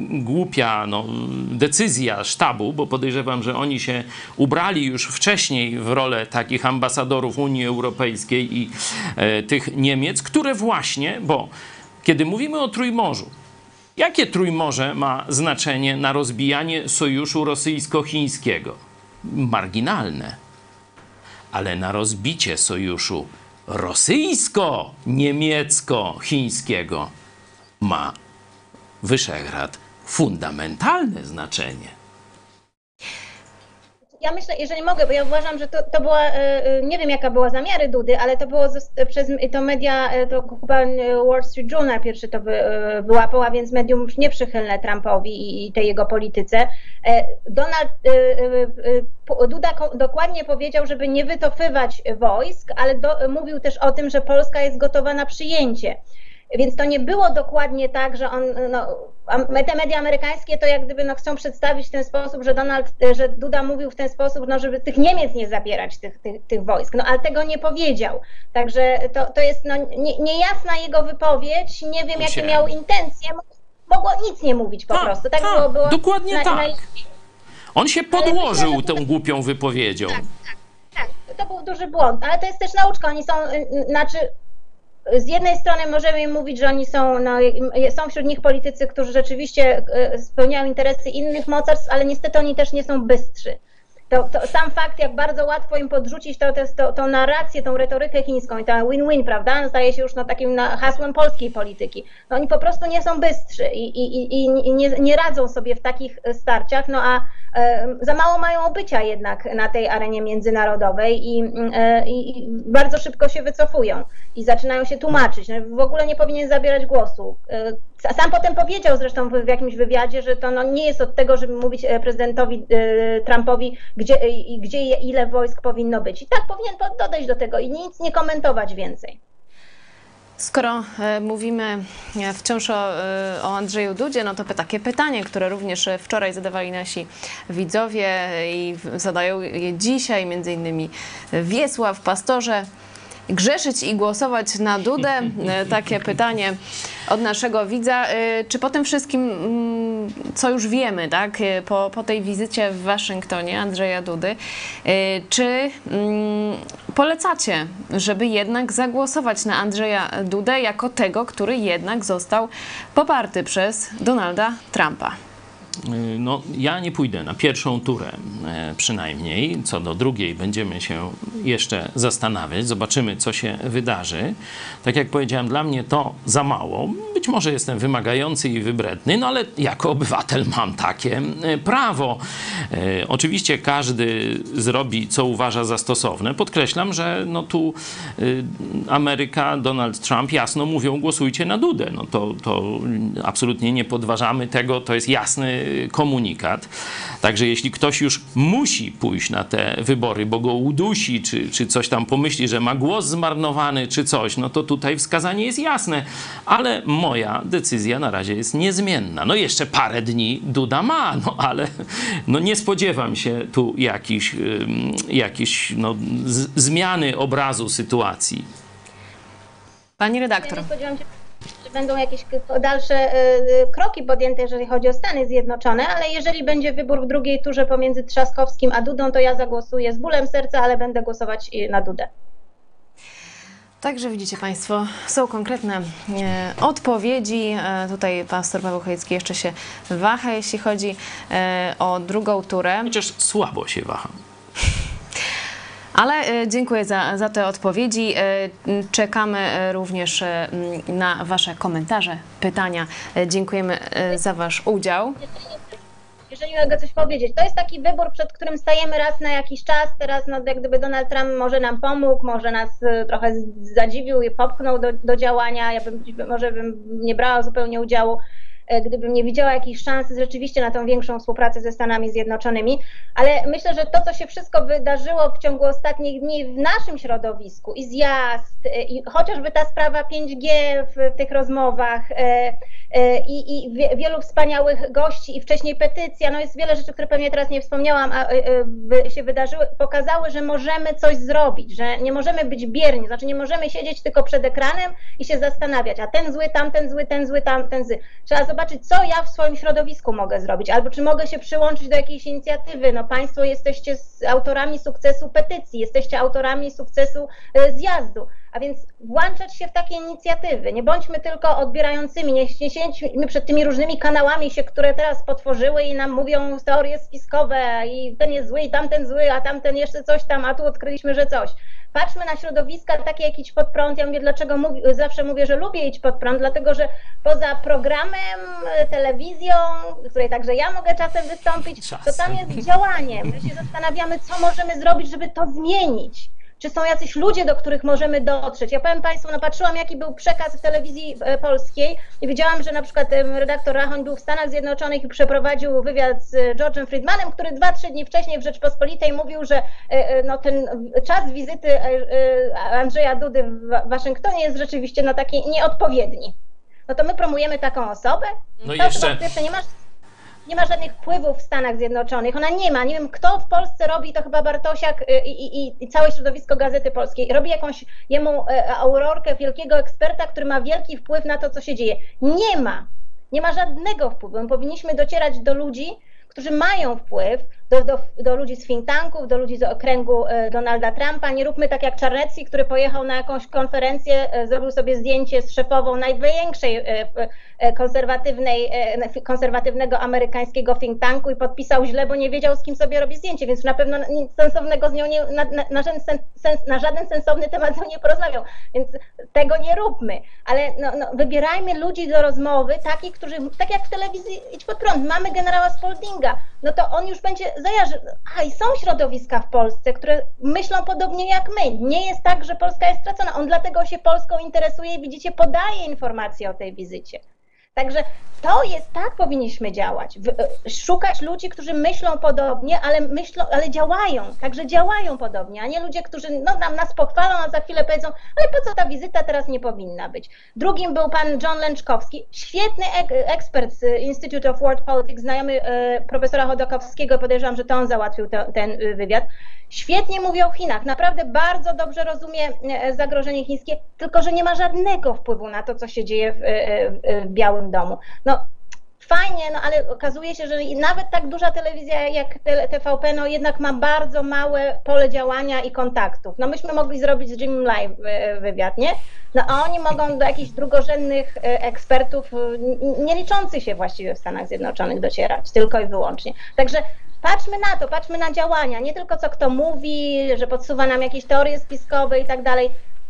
głupia no, decyzja sztabu, bo podejrzewam, że oni się ubrali już wcześniej w rolę takich ambasadorów Unii Europejskiej i e, tych Niemiec, które właśnie, bo kiedy mówimy o Trójmorzu, jakie Trójmorze ma znaczenie na rozbijanie sojuszu rosyjsko-chińskiego? Marginalne. Ale na rozbicie sojuszu rosyjsko-niemiecko-chińskiego ma Wyszehrad fundamentalne znaczenie. Ja myślę, jeżeli mogę, bo ja uważam, że to, to była, nie wiem jaka była zamiary Dudy, ale to było przez to media, to chyba Wall Street Journal pierwszy to wy, wyłapał, a więc medium już nieprzychylne Trumpowi i tej jego polityce. Donald Duda dokładnie powiedział, żeby nie wycofywać wojsk, ale do, mówił też o tym, że Polska jest gotowa na przyjęcie. Więc to nie było dokładnie tak, że on, no, te media amerykańskie to jak gdyby no, chcą przedstawić w ten sposób, że Donald, że Duda mówił w ten sposób, no, żeby tych Niemiec nie zabierać, tych, tych, tych wojsk, no ale tego nie powiedział. Także to, to jest no, nie, niejasna jego wypowiedź, nie wiem jakie miał intencje, mogło nic nie mówić po tak, prostu. Tak, tak było, było dokładnie na, tak. Na... On się podłożył myślę, tą głupią wypowiedzią. Tak, tak, tak, to był duży błąd, ale to jest też nauczka, oni są, znaczy z jednej strony możemy im mówić, że oni są, no, są wśród nich politycy, którzy rzeczywiście spełniają interesy innych mocarstw, ale niestety oni też nie są bystrzy. To, to sam fakt, jak bardzo łatwo im podrzucić to, to, to, tą narrację, tą retorykę chińską i ta win-win, prawda, staje się już no, takim na, hasłem polskiej polityki. No, oni po prostu nie są bystrzy i, i, i, i nie, nie radzą sobie w takich starciach, no a e, za mało mają obycia jednak na tej arenie międzynarodowej i, e, i bardzo szybko się wycofują i zaczynają się tłumaczyć. No, w ogóle nie powinien zabierać głosu. E, Sam potem powiedział zresztą w jakimś wywiadzie, że to no nie jest od tego, żeby mówić prezydentowi e, Trumpowi, gdzie, gdzie ile wojsk powinno być. I tak powinien dodać do tego i nic nie komentować więcej. Skoro e, mówimy wciąż o, e, o Andrzeju Dudzie, no to takie pytanie, które również wczoraj zadawali nasi widzowie i zadają je dzisiaj, między innymi Wiesław, Pastorze. Grzeszyć i głosować na Dudę? Takie pytanie od naszego widza. Czy po tym wszystkim, co już wiemy, tak, po, po tej wizycie w Waszyngtonie Andrzeja Dudy, czy polecacie, żeby jednak zagłosować na Andrzeja Dudę jako tego, który jednak został poparty przez Donalda Trumpa? No, ja nie pójdę na pierwszą turę przynajmniej. Co do drugiej będziemy się jeszcze zastanawiać. Zobaczymy, co się wydarzy. Tak jak powiedziałem, dla mnie to za mało. Być Być może jestem wymagający i wybredny, no ale jako obywatel mam takie prawo. E, oczywiście każdy zrobi, co uważa za stosowne. Podkreślam, że no tu y, Ameryka, Donald Trump jasno mówią, głosujcie na Dudę. No to, to absolutnie nie podważamy tego, to jest jasny komunikat. Także jeśli ktoś już musi pójść na te wybory, bo go udusi, czy, czy coś tam pomyśli, że ma głos zmarnowany, czy coś, no to tutaj wskazanie jest jasne. Ale moja decyzja na razie jest niezmienna. No jeszcze parę dni Duda ma, no ale no nie spodziewam się tu jakichś, jakichś no, z, zmiany obrazu sytuacji. Pani redaktor. Nie spodziewam się, że będą jakieś dalsze kroki podjęte, jeżeli chodzi o Stany Zjednoczone, ale jeżeli będzie wybór w drugiej turze pomiędzy Trzaskowskim a Dudą, to ja zagłosuję z bólem serca, ale będę głosować na Dudę. Także widzicie Państwo, są konkretne e, odpowiedzi. E, tutaj pastor Paweł Chojecki jeszcze się waha, jeśli chodzi e, o drugą turę. Chociaż słabo się waha. Ale e, dziękuję za, za te odpowiedzi. E, czekamy e, również e, na Wasze komentarze, pytania. E, dziękujemy e, za Wasz udział. Jeżeli mogę coś powiedzieć, to jest taki wybór, przed którym stajemy raz na jakiś czas. Teraz no, jak gdyby Donald Trump może nam pomógł, może nas trochę zadziwił i popchnął do, do działania. Ja bym, może bym nie brała zupełnie udziału, gdybym nie widziała jakichś szans rzeczywiście na tą większą współpracę ze Stanami Zjednoczonymi, ale myślę, że to, co się wszystko wydarzyło w ciągu ostatnich dni w naszym środowisku i zjazd, i chociażby ta sprawa pięć G w, w tych rozmowach i, i wielu wspaniałych gości i wcześniej petycja, no jest wiele rzeczy, które pewnie teraz nie wspomniałam, a się wydarzyły, pokazały, że możemy coś zrobić, że nie możemy być bierni, znaczy nie możemy siedzieć tylko przed ekranem i się zastanawiać, a ten zły, tamten zły, ten zły, tamten zły. Trzeba zobaczyć, co ja w swoim środowisku mogę zrobić, albo czy mogę się przyłączyć do jakiejś inicjatywy. No Państwo jesteście autorami sukcesu petycji, jesteście autorami sukcesu zjazdu, a więc włączać się w takie inicjatywy. Nie bądźmy tylko odbierającymi, nie, nie siedźmy przed tymi różnymi kanałami, się, które teraz potworzyły i nam mówią teorie spiskowe i ten jest zły i tamten zły, a tamten jeszcze coś tam, a tu odkryliśmy, że coś. Patrzmy na środowiska takie jak Idź Pod Prąd. Ja mówię, dlaczego mów, zawsze mówię, że lubię Idź Pod Prąd, dlatego że poza programem, telewizją, w której także ja mogę czasem wystąpić, to tam jest działanie. My się zastanawiamy, co możemy zrobić, żeby to zmienić. Czy są jacyś ludzie, do których możemy dotrzeć? Ja powiem Państwu, no patrzyłam, jaki był przekaz w telewizji polskiej i widziałam, że na przykład redaktor Rachoń był w Stanach Zjednoczonych i przeprowadził wywiad z George'em Friedmanem, który dwa, trzy dni wcześniej w Rzeczpospolitej mówił, że no, ten czas wizyty Andrzeja Dudy w Waszyngtonie jest rzeczywiście no, taki nieodpowiedni. No to my promujemy taką osobę? No Ta jeszcze... osoba, nie masz... Nie ma żadnych wpływów w Stanach Zjednoczonych, ona nie ma, nie wiem kto w Polsce robi, to chyba Bartosiak i, i, i całe środowisko Gazety Polskiej, robi jakąś jemu aurorkę wielkiego eksperta, który ma wielki wpływ na to, co się dzieje. Nie ma, nie ma żadnego wpływu, my powinniśmy docierać do ludzi, którzy mają wpływ, do, do, do ludzi z think tanków, do ludzi z okręgu Donalda Trumpa. Nie róbmy tak jak Czarnecki, który pojechał na jakąś konferencję, zrobił sobie zdjęcie z szefową największej konserwatywnej, konserwatywnego amerykańskiego think tanku i podpisał źle, bo nie wiedział, z kim sobie robi zdjęcie, więc na pewno nic sensownego z nią nie, na, na, na, żaden sens, sens, na żaden sensowny temat z nią nie porozmawiał, więc tego nie róbmy, ale no, no, wybierajmy ludzi do rozmowy, takich, którzy, tak jak w telewizji Idź Pod Prąd, mamy generała Spaldinga, no to on już będzie zajarzy. A i są środowiska w Polsce, które myślą podobnie jak my. Nie jest tak, że Polska jest stracona. On dlatego się Polską interesuje i widzicie, podaje informacje o tej wizycie. Także to jest, tak powinniśmy działać. Szukać ludzi, którzy myślą podobnie, ale myślą, ale działają. Także działają podobnie, a nie ludzie, którzy no, nam nas pochwalą, a za chwilę powiedzą, ale po co ta wizyta teraz nie powinna być. Drugim był pan John Lęczkowski, świetny ek ekspert z Institute of World Politics, znajomy e, profesora Chodakowskiego, podejrzewam, że to on załatwił te, ten wywiad. Świetnie mówi o Chinach, naprawdę bardzo dobrze rozumie zagrożenie chińskie, tylko że nie ma żadnego wpływu na to, co się dzieje w, w Białym Domu. No fajnie, no ale okazuje się, że nawet tak duża telewizja jak T V P, no jednak ma bardzo małe pole działania i kontaktów. No myśmy mogli zrobić z Jimem Live wywiad, nie? No a oni mogą do jakichś drugorzędnych ekspertów, nie liczących się właściwie w Stanach Zjednoczonych docierać, tylko i wyłącznie. Także patrzmy na to, patrzmy na działania, nie tylko co kto mówi, że podsuwa nam jakieś teorie spiskowe i tak dalej.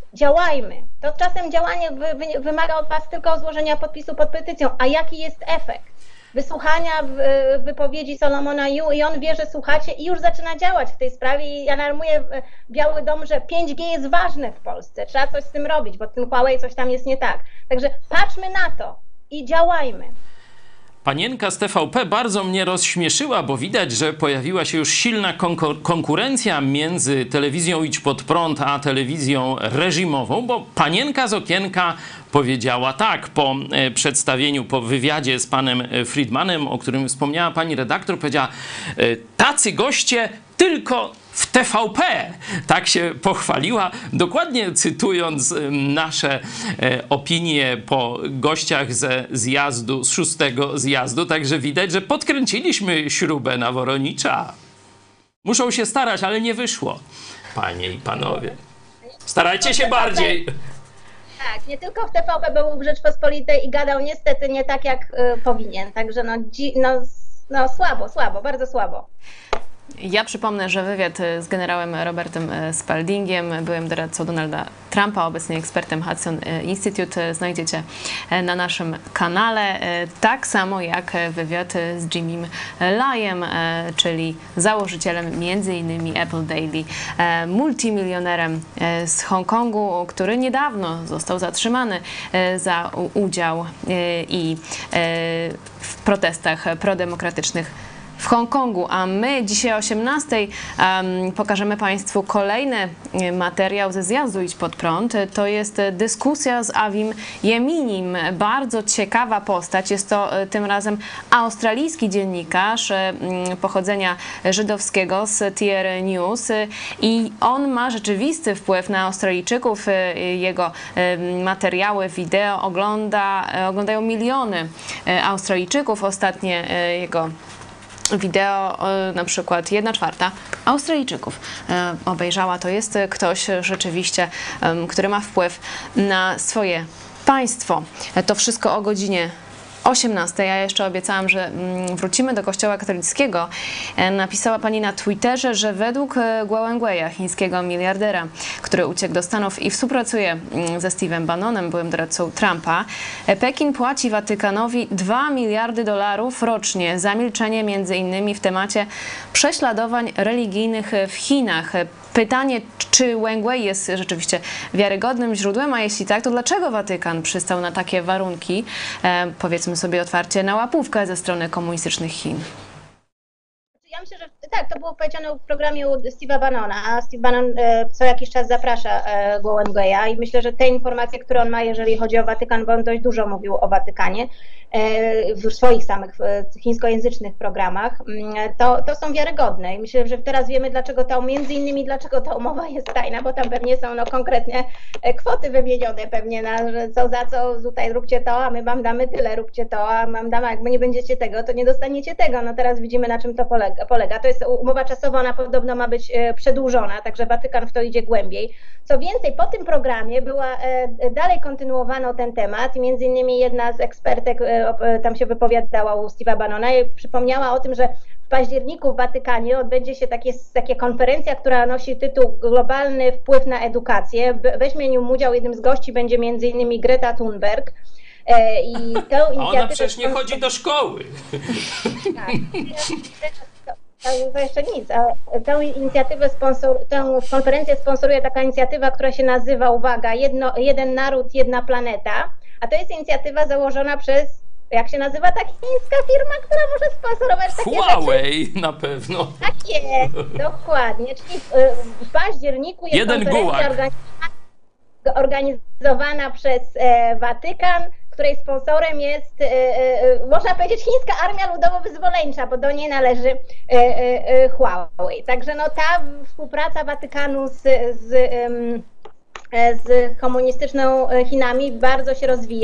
działajmy. To czasem działanie wy, wy, wymaga od was tylko złożenia podpisu pod petycją. A jaki jest efekt? Wysłuchania wypowiedzi Solomona Ju i on wie, że słuchacie i już zaczyna działać w tej sprawie i alarmuje Biały Dom, że pięć G jest ważne w Polsce, trzeba coś z tym robić, bo tym Huawei coś tam jest nie tak. Także patrzmy na to i działajmy. Panienka z T V P bardzo mnie rozśmieszyła, bo widać, że pojawiła się już silna konkur- konkurencja między telewizją Idź Pod Prąd a telewizją reżimową, bo panienka z okienka powiedziała tak po e, przedstawieniu, po wywiadzie z panem Friedmanem, o którym wspomniała pani redaktor, powiedziała: e, tacy goście tylko w T V P. Tak się pochwaliła, dokładnie cytując nasze e, opinie po gościach ze zjazdu, z szóstego zjazdu. Także widać, że podkręciliśmy śrubę na Woronicza. Muszą się starać, ale nie wyszło. Panie i panowie, starajcie się bardziej. Tak, nie tylko w T V P był w Rzeczpospolitej i gadał niestety nie tak, jak y, powinien. Także no, dzi- no, no słabo, słabo, bardzo słabo. Ja przypomnę, że wywiad z generałem Robertem Spaldingiem, byłym doradcą Donalda Trumpa, obecnie ekspertem Hudson Institute, znajdziecie na naszym kanale. Tak samo jak wywiad z Jimmym Lajem, czyli założycielem między innymi Apple Daily, multimilionerem z Hongkongu, który niedawno został zatrzymany za udział i w protestach prodemokratycznych w Hongkongu, a my dzisiaj o osiemnastej um, pokażemy Państwu kolejny materiał ze zjazdu Idź Pod Prąd. To jest dyskusja z Avim Yeminim. Bardzo ciekawa postać. Jest to tym razem australijski dziennikarz um, pochodzenia żydowskiego z T R News i on ma rzeczywisty wpływ na Australijczyków. Jego um, materiały, wideo ogląda, oglądają miliony Australijczyków. Ostatnie jego wideo, na przykład jedna czwarta Australijczyków obejrzała. To jest ktoś rzeczywiście, który ma wpływ na swoje państwo. To wszystko o godzinie osiemnastej. Ja jeszcze obiecałam, że wrócimy do Kościoła katolickiego. Napisała pani na Twitterze, że według Guo Wengweia, chińskiego miliardera, który uciekł do Stanów i współpracuje ze Steve'em Bannonem, byłym doradcą Trumpa, Pekin płaci Watykanowi dwa miliardy dolarów rocznie za milczenie między innymi w temacie prześladowań religijnych w Chinach. Pytanie, czy Wengwei jest rzeczywiście wiarygodnym źródłem, a jeśli tak, to dlaczego Watykan przystał na takie warunki, e, powiedzmy sobie otwarcie, na łapówkę ze strony komunistycznych Chin? Ja myślę, że tak, to było powiedziane w programie u Steve'a Bannona, a Steve Bannon e, co jakiś czas zaprasza e, Guo Wengweia i myślę, że te informacje, które on ma, jeżeli chodzi o Watykan, bo on dość dużo mówił o Watykanie e, w swoich samych e, chińskojęzycznych programach, to, to są wiarygodne i myślę, że teraz wiemy, dlaczego ta, między innymi dlaczego ta umowa jest tajna, bo tam pewnie są no, konkretne kwoty wymienione pewnie, na, że co za co, tutaj róbcie to, a my wam damy tyle, róbcie to, a wam damy, jakby nie będziecie tego, to nie dostaniecie tego. No teraz widzimy, na czym to polega. polega. To jest umowa czasowa, ona podobno ma być przedłużona, także Watykan w to idzie głębiej. Co więcej, po tym programie była, dalej kontynuowano ten temat i między innymi jedna z ekspertek tam się wypowiadała u Steve'a Bannona i przypomniała o tym, że w październiku w Watykanie odbędzie się takie, takie konferencja, która nosi tytuł Globalny wpływ na edukację. Weźmie nią udział, jednym z gości będzie między innymi Greta Thunberg. I tę a ona przecież nie chodzi do szkoły. Tak. To jeszcze nic, a tę inicjatywę sponsor, tę konferencję sponsoruje taka inicjatywa, która się nazywa, uwaga, jedno, jeden naród, jedna planeta, a to jest inicjatywa założona przez, jak się nazywa ta chińska firma, która może sponsorować takie Huawei rzeczy? na pewno. Takie, dokładnie, czyli w, w październiku jest jeden konferencja organizowana, organizowana przez e, Watykan, której sponsorem jest, e, e, można powiedzieć, chińska Armia Ludowo-Wyzwoleńcza, bo do niej należy e, e, Huawei. Także no, ta współpraca Watykanu z, z, z komunistyczną Chinami bardzo się rozwija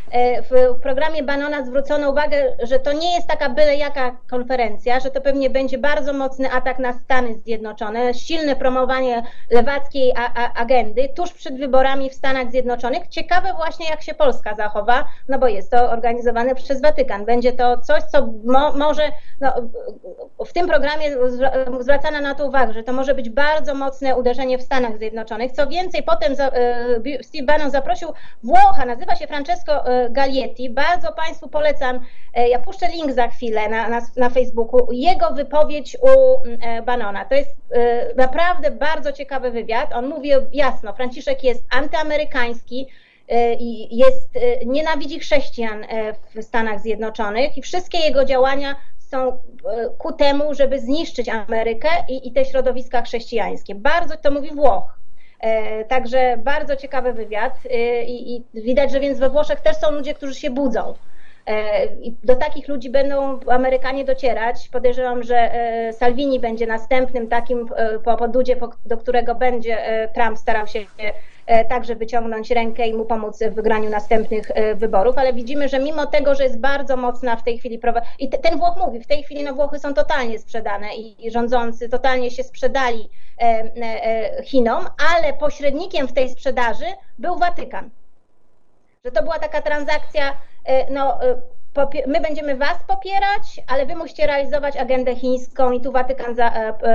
w programie Bannona zwrócono uwagę, że to nie jest taka byle jaka konferencja, że to pewnie będzie bardzo mocny atak na Stany Zjednoczone, silne promowanie lewackiej a, a, agendy tuż przed wyborami w Stanach Zjednoczonych. Ciekawe właśnie, jak się Polska zachowa, no bo jest to organizowane przez Watykan. Będzie to coś, co mo, może, no, w tym programie zwracano na to uwagę, że to może być bardzo mocne uderzenie w Stanach Zjednoczonych. Co więcej, potem za, Steve Bannon zaprosił Włocha, nazywa się Francesco Galietti. Bardzo Państwu polecam, ja puszczę link za chwilę na, na, na Facebooku, jego wypowiedź u Bannona. To jest naprawdę bardzo ciekawy wywiad. On mówi jasno, Franciszek jest antyamerykański, jest, nienawidzi chrześcijan w Stanach Zjednoczonych i wszystkie jego działania są ku temu, żeby zniszczyć Amerykę i, i te środowiska chrześcijańskie. Bardzo to mówi Włoch. E, także bardzo ciekawy wywiad e, i, i widać, że więc we Włoszech też są ludzie, którzy się budzą. E, i do takich ludzi będą Amerykanie docierać. Podejrzewam, że e, Salvini będzie następnym takim e, po podludzie, po, do którego będzie e, Trump starał się e, także wyciągnąć rękę i mu pomóc w wygraniu następnych e, wyborów, ale widzimy, że mimo tego, że jest bardzo mocna w tej chwili i te, ten Włoch mówi, w tej chwili no Włochy są totalnie sprzedane i, i rządzący totalnie się sprzedali Chinom, ale pośrednikiem w tej sprzedaży był Watykan. Że to była taka transakcja, no my będziemy was popierać, ale wy musicie realizować agendę chińską i tu Watykan za,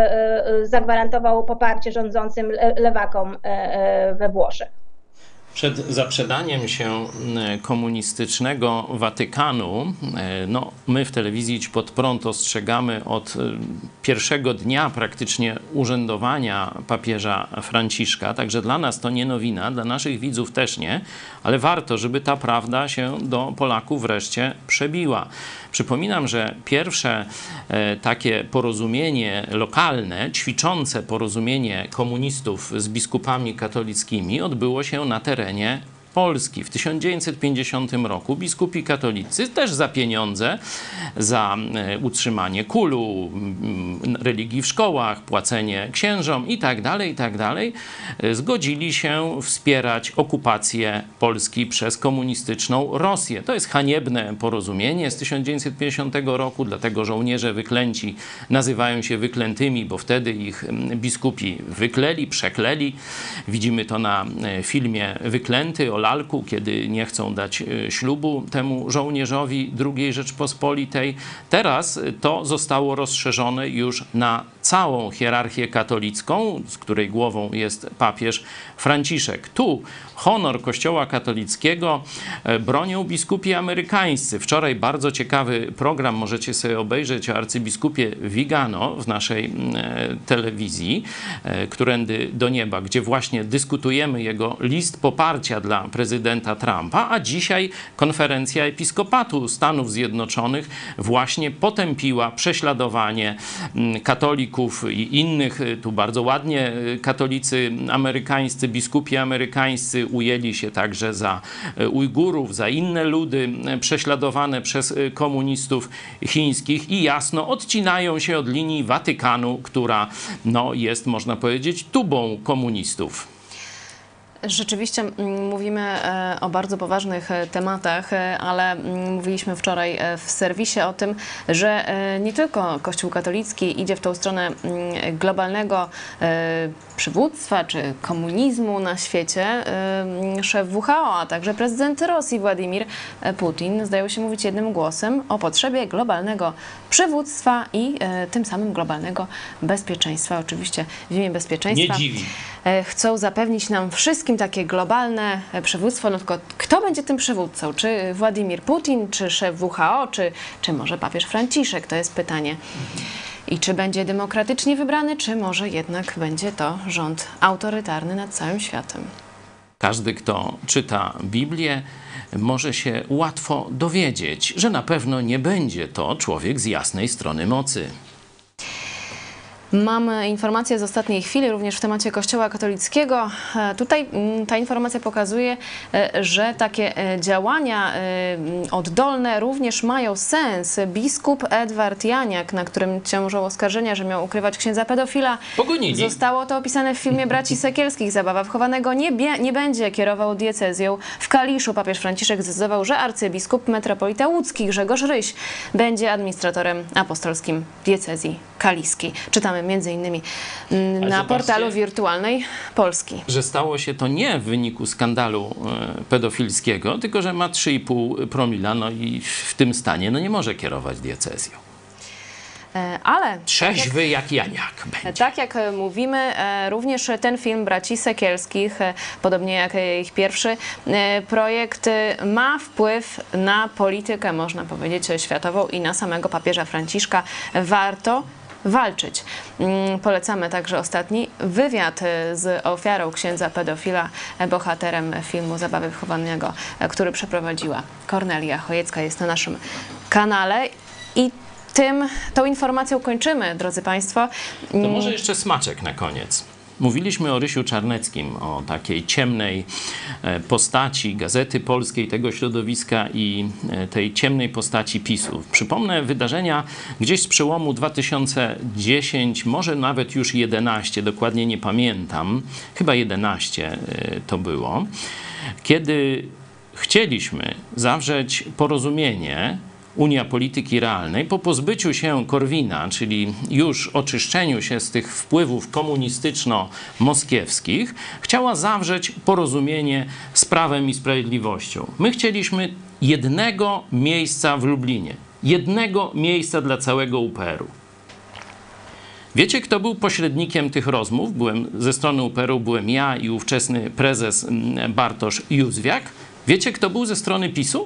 zagwarantował poparcie rządzącym lewakom we Włoszech. Przed zaprzedaniem się komunistycznego Watykanu, no, my w telewizji Idź Pod Prąd ostrzegamy od pierwszego dnia praktycznie urzędowania papieża Franciszka, także dla nas to nie nowina, dla naszych widzów też nie, ale warto, żeby ta prawda się do Polaków wreszcie przebiła. Przypominam, że pierwsze e, takie porozumienie lokalne, ćwiczące porozumienie komunistów z biskupami katolickimi odbyło się na terenie Polski. W tysiąc dziewięćset pięćdziesiątym roku biskupi katolicy też za pieniądze, za utrzymanie kulu, religii w szkołach, płacenie księżom i tak dalej, i tak dalej, zgodzili się wspierać okupację Polski przez komunistyczną Rosję. To jest haniebne porozumienie z tysiąc dziewięćset pięćdziesiątego roku, dlatego żołnierze wyklęci nazywają się wyklętymi, bo wtedy ich biskupi wykleli, przekleli. Widzimy to na filmie Wyklęty o lalku, kiedy nie chcą dać ślubu temu żołnierzowi drugiej Rzeczpospolitej. Teraz to zostało rozszerzone już na całą hierarchię katolicką, z której głową jest papież Franciszek. Tu honor Kościoła katolickiego bronią biskupi amerykańscy. Wczoraj bardzo ciekawy program możecie sobie obejrzeć o arcybiskupie Vigano w naszej telewizji, Którędy do nieba, gdzie właśnie dyskutujemy jego list poparcia dla prezydenta Trumpa, a dzisiaj konferencja Episkopatu Stanów Zjednoczonych właśnie potępiła prześladowanie katolików i innych. Tu bardzo ładnie katolicy amerykańscy, biskupi amerykańscy ujęli się także za Ujgurów, za inne ludy prześladowane przez komunistów chińskich i jasno odcinają się od linii Watykanu, która no, jest, można powiedzieć, tubą komunistów. Rzeczywiście mówimy o bardzo poważnych tematach, ale mówiliśmy wczoraj w serwisie o tym, że nie tylko Kościół katolicki idzie w tą stronę globalnego przywództwa czy komunizmu na świecie. Szef W H O, a także prezydent Rosji Władimir Putin zdają się mówić jednym głosem o potrzebie globalnego przywództwa i tym samym globalnego bezpieczeństwa. Oczywiście w imię bezpieczeństwa nie dziwi. Chcą zapewnić nam wszystkim takie globalne przywództwo, no tylko kto będzie tym przywódcą? Czy Władimir Putin, czy szef W H O, czy, czy może papież Franciszek? To jest pytanie. I czy będzie demokratycznie wybrany, czy może jednak będzie to rząd autorytarny nad całym światem? Każdy, kto czyta Biblię, może się łatwo dowiedzieć, że na pewno nie będzie to człowiek z jasnej strony mocy. Mamy informację z ostatniej chwili, również w temacie Kościoła katolickiego. Tutaj ta informacja pokazuje, że takie działania oddolne również mają sens. Biskup Edward Janiak, na którym ciążą oskarżenia, że miał ukrywać księdza pedofila, Pogonili. Zostało to opisane w filmie braci Sekielskich. Zabawa wchowanego nie, bie, nie będzie kierował diecezją. W Kaliszu papież Franciszek zdecydował, że arcybiskup metropolita łódzki Grzegorz Ryś będzie administratorem apostolskim diecezji kaliskiej. Czytamy między innymi na zobaczcie, portalu Wirtualnej Polski. Że stało się to nie w wyniku skandalu e, pedofilskiego, tylko że ma trzy i pół promila, no i w tym stanie no nie może kierować diecezją. Ale Trzeźwy jak Janiak będzie. tak jak mówimy, również ten film braci Sekielskich, podobnie jak ich pierwszy projekt, ma wpływ na politykę, można powiedzieć, światową i na samego papieża Franciszka. Warto walczyć. Polecamy także ostatni wywiad z ofiarą księdza pedofila, bohaterem filmu Zabawy wchowanego, który przeprowadziła Kornelia Chojecka. Jest na naszym kanale i tym, tą informacją kończymy, drodzy Państwo. To może jeszcze smaczek na koniec. Mówiliśmy o Rysiu Czarneckim, o takiej ciemnej postaci Gazety Polskiej, tego środowiska i tej ciemnej postaci PiSu. Przypomnę wydarzenia gdzieś z przełomu dwa tysiące dziesiąty, może nawet już jedenaście, dokładnie nie pamiętam, chyba jedenaście to było, kiedy chcieliśmy zawrzeć porozumienie Unia Polityki Realnej po pozbyciu się Korwina, czyli już oczyszczeniu się z tych wpływów komunistyczno-moskiewskich, chciała zawrzeć porozumienie z Prawem i Sprawiedliwością. My chcieliśmy jednego miejsca w Lublinie, jednego miejsca dla całego U P R u. Wiecie, kto był pośrednikiem tych rozmów? Byłem ze strony U P R u, byłem ja i ówczesny prezes Bartosz Józwiak. Wiecie, kto był ze strony PiSu?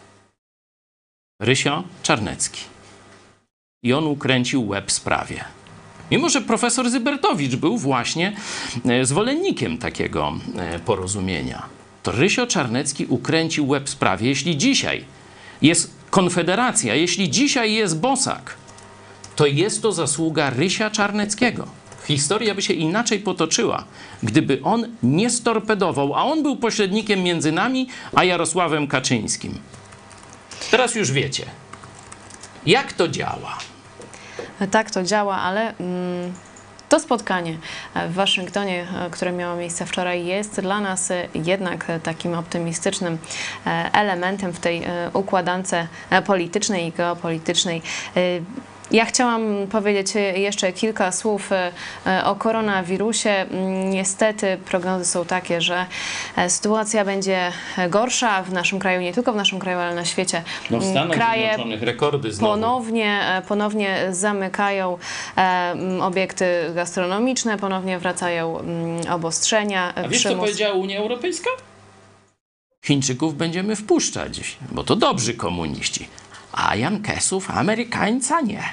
Rysio Czarnecki. I on ukręcił łeb sprawie. Mimo że profesor Zybertowicz był właśnie zwolennikiem takiego porozumienia, to Rysio Czarnecki ukręcił łeb sprawie. Jeśli dzisiaj jest Konfederacja, jeśli dzisiaj jest Bosak, to jest to zasługa Rysia Czarneckiego. Historia by się inaczej potoczyła, gdyby on nie storpedował, a on był pośrednikiem między nami a Jarosławem Kaczyńskim. Teraz już wiecie, jak to działa. Tak to działa, ale mm, to spotkanie w Waszyngtonie, które miało miejsce wczoraj, jest dla nas jednak takim optymistycznym elementem w tej układance politycznej i geopolitycznej. Ja chciałam powiedzieć jeszcze kilka słów o koronawirusie. Niestety prognozy są takie, że sytuacja będzie gorsza w naszym kraju, nie tylko w naszym kraju, ale na świecie. No w Stanach Kraje Zjednoczonych rekordy znowu. Ponownie, ponownie zamykają obiekty gastronomiczne, ponownie wracają obostrzenia. A wiesz, co powiedziała Unia Europejska? Chińczyków będziemy wpuszczać, bo to dobrzy komuniści. A Jankesów, Amerykańca nie.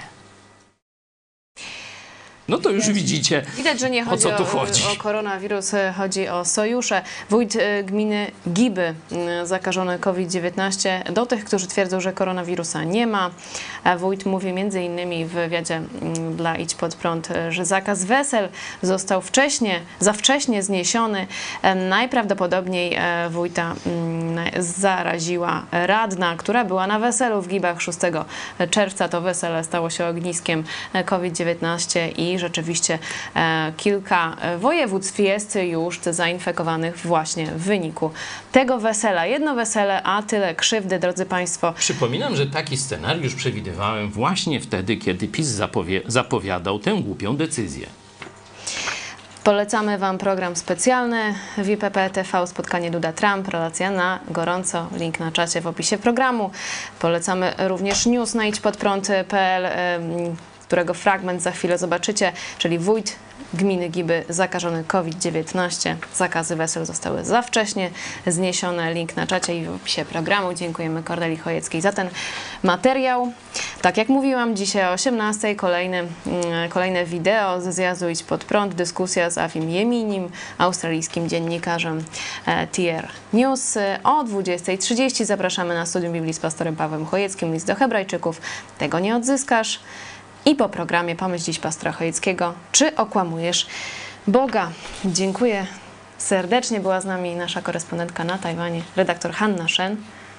No to już widzicie, Widać, że nie chodzi o co tu o, chodzi. o koronawirus, chodzi o sojusze. Wójt gminy Giby zakażony COVID dziewiętnaście. Do tych, którzy twierdzą, że koronawirusa nie ma. Wójt mówi między innymi w wywiadzie dla Idź Pod Prąd, że zakaz wesel został wcześnie, za wcześnie zniesiony. Najprawdopodobniej wójta zaraziła radna, która była na weselu w Gibach szóstego czerwca. To wesele stało się ogniskiem COVID dziewiętnaście i rzeczywiście e, kilka województw jest już zainfekowanych właśnie w wyniku tego wesela. Jedno wesele, a tyle krzywdy, drodzy Państwo. Przypominam, że taki scenariusz przewidywałem właśnie wtedy, kiedy PiS zapowie zapowiadał tę głupią decyzję. Polecamy Wam program specjalny W I P P T V, spotkanie Duda-Trump, relacja na gorąco, link na czacie w opisie programu. Polecamy również news na idź pod prąd kropka p l, którego fragment za chwilę zobaczycie, czyli wójt gminy Giby zakażony COVID dziewiętnaście. Zakazy wesel zostały za wcześnie zniesione. Link na czacie i w opisie programu. Dziękujemy Kornelii Chojeckiej za ten materiał. Tak jak mówiłam, dzisiaj o osiemnastej kolejne, kolejne wideo ze zjazdu Idź Pod Prąd. Dyskusja z Avim Yeminim, australijskim dziennikarzem T R News. O dwudziestej trzydzieści zapraszamy na Studium Biblii z pastorem Pawłem Chojeckim. List do Hebrajczyków. Tego nie odzyskasz. I po programie Pomyśl dziś pastora Chojeckiego, czy okłamujesz Boga? Dziękuję serdecznie. Była z nami nasza korespondentka na Tajwanie, redaktor Hanna Shen.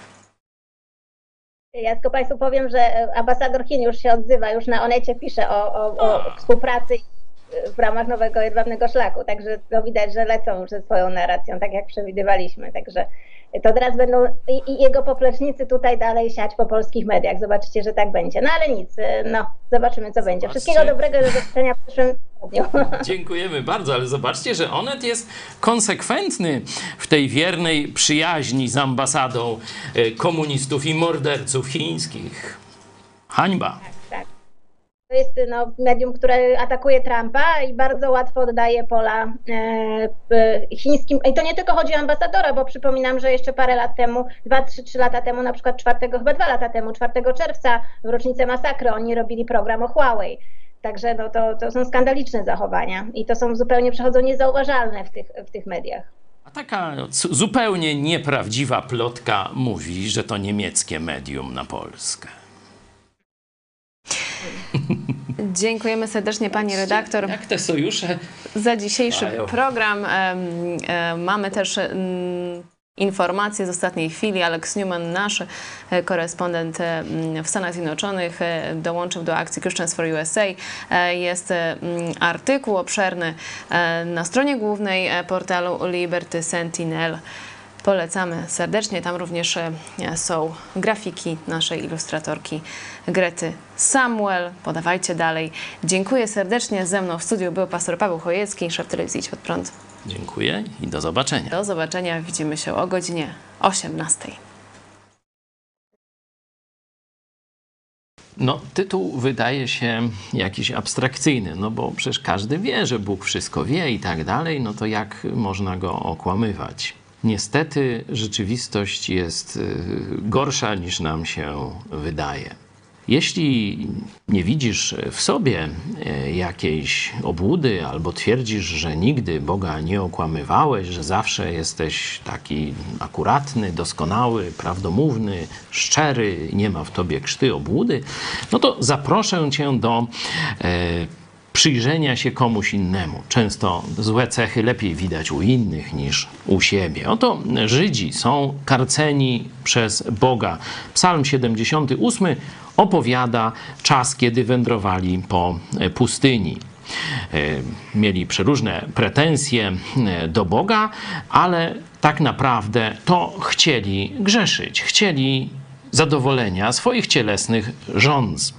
Ja tylko Państwu powiem, że ambasador Chin już się odzywa, już na Onecie pisze o, o, o współpracy w ramach nowego jedwabnego szlaku, także to widać, że lecą już ze swoją narracją, tak jak przewidywaliśmy, także to teraz będą i, i jego poplecznicy tutaj dalej siać po polskich mediach, zobaczycie, że tak będzie, no ale nic, no zobaczymy co będzie. Wszystkiego dobrego do zobaczenia w przyszłym tygodniu. Dziękujemy bardzo, ale zobaczcie, że Onet jest konsekwentny w tej wiernej przyjaźni z ambasadą komunistów i morderców chińskich. Hańba. Tak, tak. To jest no, medium, które atakuje Trumpa i bardzo łatwo oddaje pola e, chińskim. I to nie tylko chodzi o ambasadora, bo przypominam, że jeszcze parę lat temu, dwa, trzy, trzy lata temu, na przykład czwartego, chyba dwa lata temu, czwartego czerwca, w rocznicę masakry, oni robili program o Huawei. Także no, to, to są skandaliczne zachowania i to są zupełnie przechodzą niezauważalne w tych, w tych mediach. A taka zupełnie nieprawdziwa plotka mówi, że to niemieckie medium na Polskę. Dziękujemy serdecznie pani redaktor. Jak te sojusze za dzisiejszy mają. program. Mamy też informacje z ostatniej chwili. Alex Newman, nasz korespondent w Stanach Zjednoczonych, dołączył do akcji Christians for U S A. Jest artykuł obszerny na stronie głównej portalu Liberty Sentinel. Polecamy serdecznie. Tam również są grafiki naszej ilustratorki Grety Samuel. Podawajcie dalej. Dziękuję serdecznie. Ze mną w studiu był pastor Paweł Chojecki, szef telewizji Idź Pod Prąd. Dziękuję i do zobaczenia. Do zobaczenia. Widzimy się o godzinie osiemnastej. No, tytuł wydaje się jakiś abstrakcyjny, no bo przecież każdy wie, że Bóg wszystko wie i tak dalej, no to jak można go okłamywać? Niestety rzeczywistość jest gorsza niż nam się wydaje. Jeśli nie widzisz w sobie jakiejś obłudy albo twierdzisz, że nigdy Boga nie okłamywałeś, że zawsze jesteś taki akuratny, doskonały, prawdomówny, szczery, nie ma w tobie krzty obłudy, no to zaproszę cię do e, przyjrzenia się komuś innemu. Często złe cechy lepiej widać u innych niż u siebie. Oto Żydzi są karceni przez Boga. Psalm siedemdziesiąty ósmy opowiada czas, kiedy wędrowali po pustyni. Mieli przeróżne pretensje do Boga, ale tak naprawdę to chcieli grzeszyć. Chcieli zadowolenia swoich cielesnych żądz.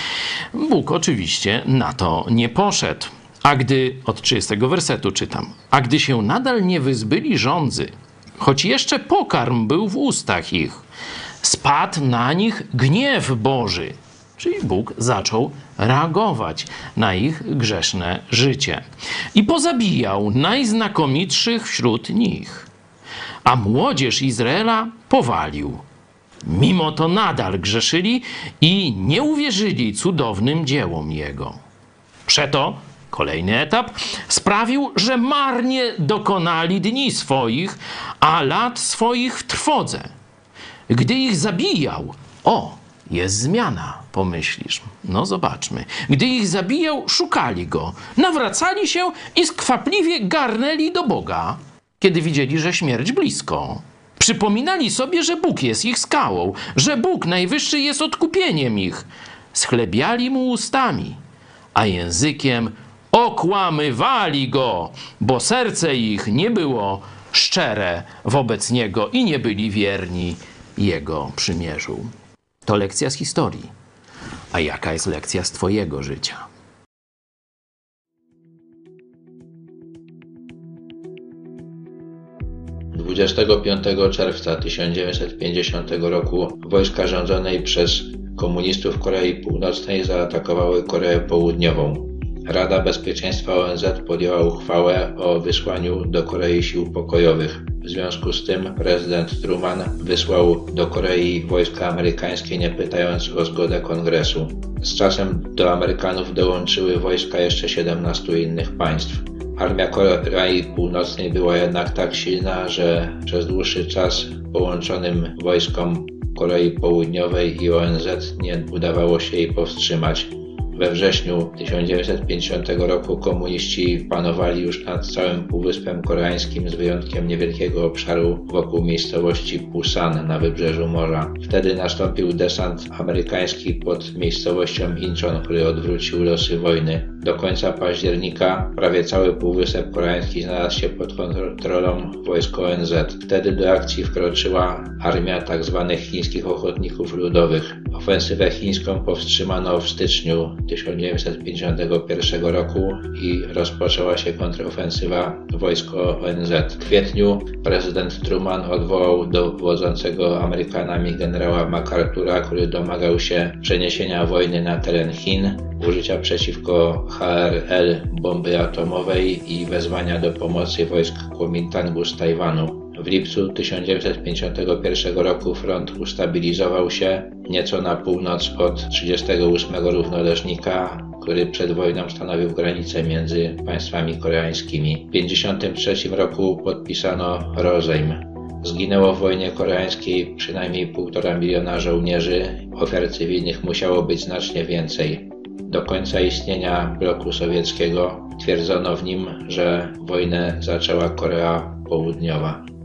Bóg oczywiście na to nie poszedł. A gdy, od trzydziestego wersetu czytam, a gdy się nadal nie wyzbyli żądzy, choć jeszcze pokarm był w ustach ich, spadł na nich gniew Boży. Czyli Bóg zaczął reagować na ich grzeszne życie. I pozabijał najznakomitszych wśród nich. A młodzież Izraela powalił. Mimo to nadal grzeszyli i nie uwierzyli cudownym dziełom Jego. Przeto, kolejny etap, sprawił, że marnie dokonali dni swoich, a lat swoich w trwodze. Gdy ich zabijał, o, jest zmiana, pomyślisz. No zobaczmy. Gdy ich zabijał, szukali Go, nawracali się i skwapliwie garnęli do Boga, kiedy widzieli, że śmierć blisko. Przypominali sobie, że Bóg jest ich skałą, że Bóg Najwyższy jest odkupieniem ich. Schlebiali Mu ustami, a językiem okłamywali Go, bo serce ich nie było szczere wobec Niego i nie byli wierni Jego przymierzu. To lekcja z historii. A jaka jest lekcja z twojego życia? dwudziestego piątego czerwca tysiąc dziewięćset pięćdziesiątego roku wojska rządzonej przez komunistów Korei Północnej zaatakowały Koreę Południową. Rada Bezpieczeństwa O N Z podjęła uchwałę o wysłaniu do Korei sił pokojowych. W związku z tym prezydent Truman wysłał do Korei wojska amerykańskie, nie pytając o zgodę Kongresu. Z czasem do Amerykanów dołączyły wojska jeszcze siedemnastu innych państw. Armia Korei Północnej była jednak tak silna, że przez dłuższy czas połączonym wojskom Korei Południowej i O N Z nie udawało się jej powstrzymać. We wrześniu tysiąc dziewięćset pięćdziesiątego roku komuniści panowali już nad całym Półwyspem Koreańskim z wyjątkiem niewielkiego obszaru wokół miejscowości Pusan na wybrzeżu morza. Wtedy nastąpił desant amerykański pod miejscowością Incheon, który odwrócił losy wojny. Do końca października prawie cały Półwysep Koreański znalazł się pod kontrolą wojsk O N Z. Wtedy do akcji wkroczyła armia tzw. chińskich ochotników ludowych. Ofensywę chińską powstrzymano w styczniu tysiąc dziewięćset pięćdziesiątego pierwszego roku i rozpoczęła się kontrofensywa wojsk O N Z. W kwietniu prezydent Truman odwołał dowodzącego Amerykanami generała MacArthura, który domagał się przeniesienia wojny na teren Chin, użycia przeciwko H R L bomby atomowej i wezwania do pomocy wojsk Kuomintangu z Tajwanu. W lipcu tysiąc dziewięćset pięćdziesiątego pierwszego roku front ustabilizował się nieco na północ od trzydziestego ósmego równoleżnika, który przed wojną stanowił granicę między państwami koreańskimi. W tysiąc dziewięćset pięćdziesiątym trzecim roku podpisano rozejm. Zginęło w wojnie koreańskiej przynajmniej półtora miliona żołnierzy, ofiar cywilnych musiało być znacznie więcej. Do końca istnienia bloku sowieckiego twierdzono w nim, że wojnę zaczęła Korea Południowa.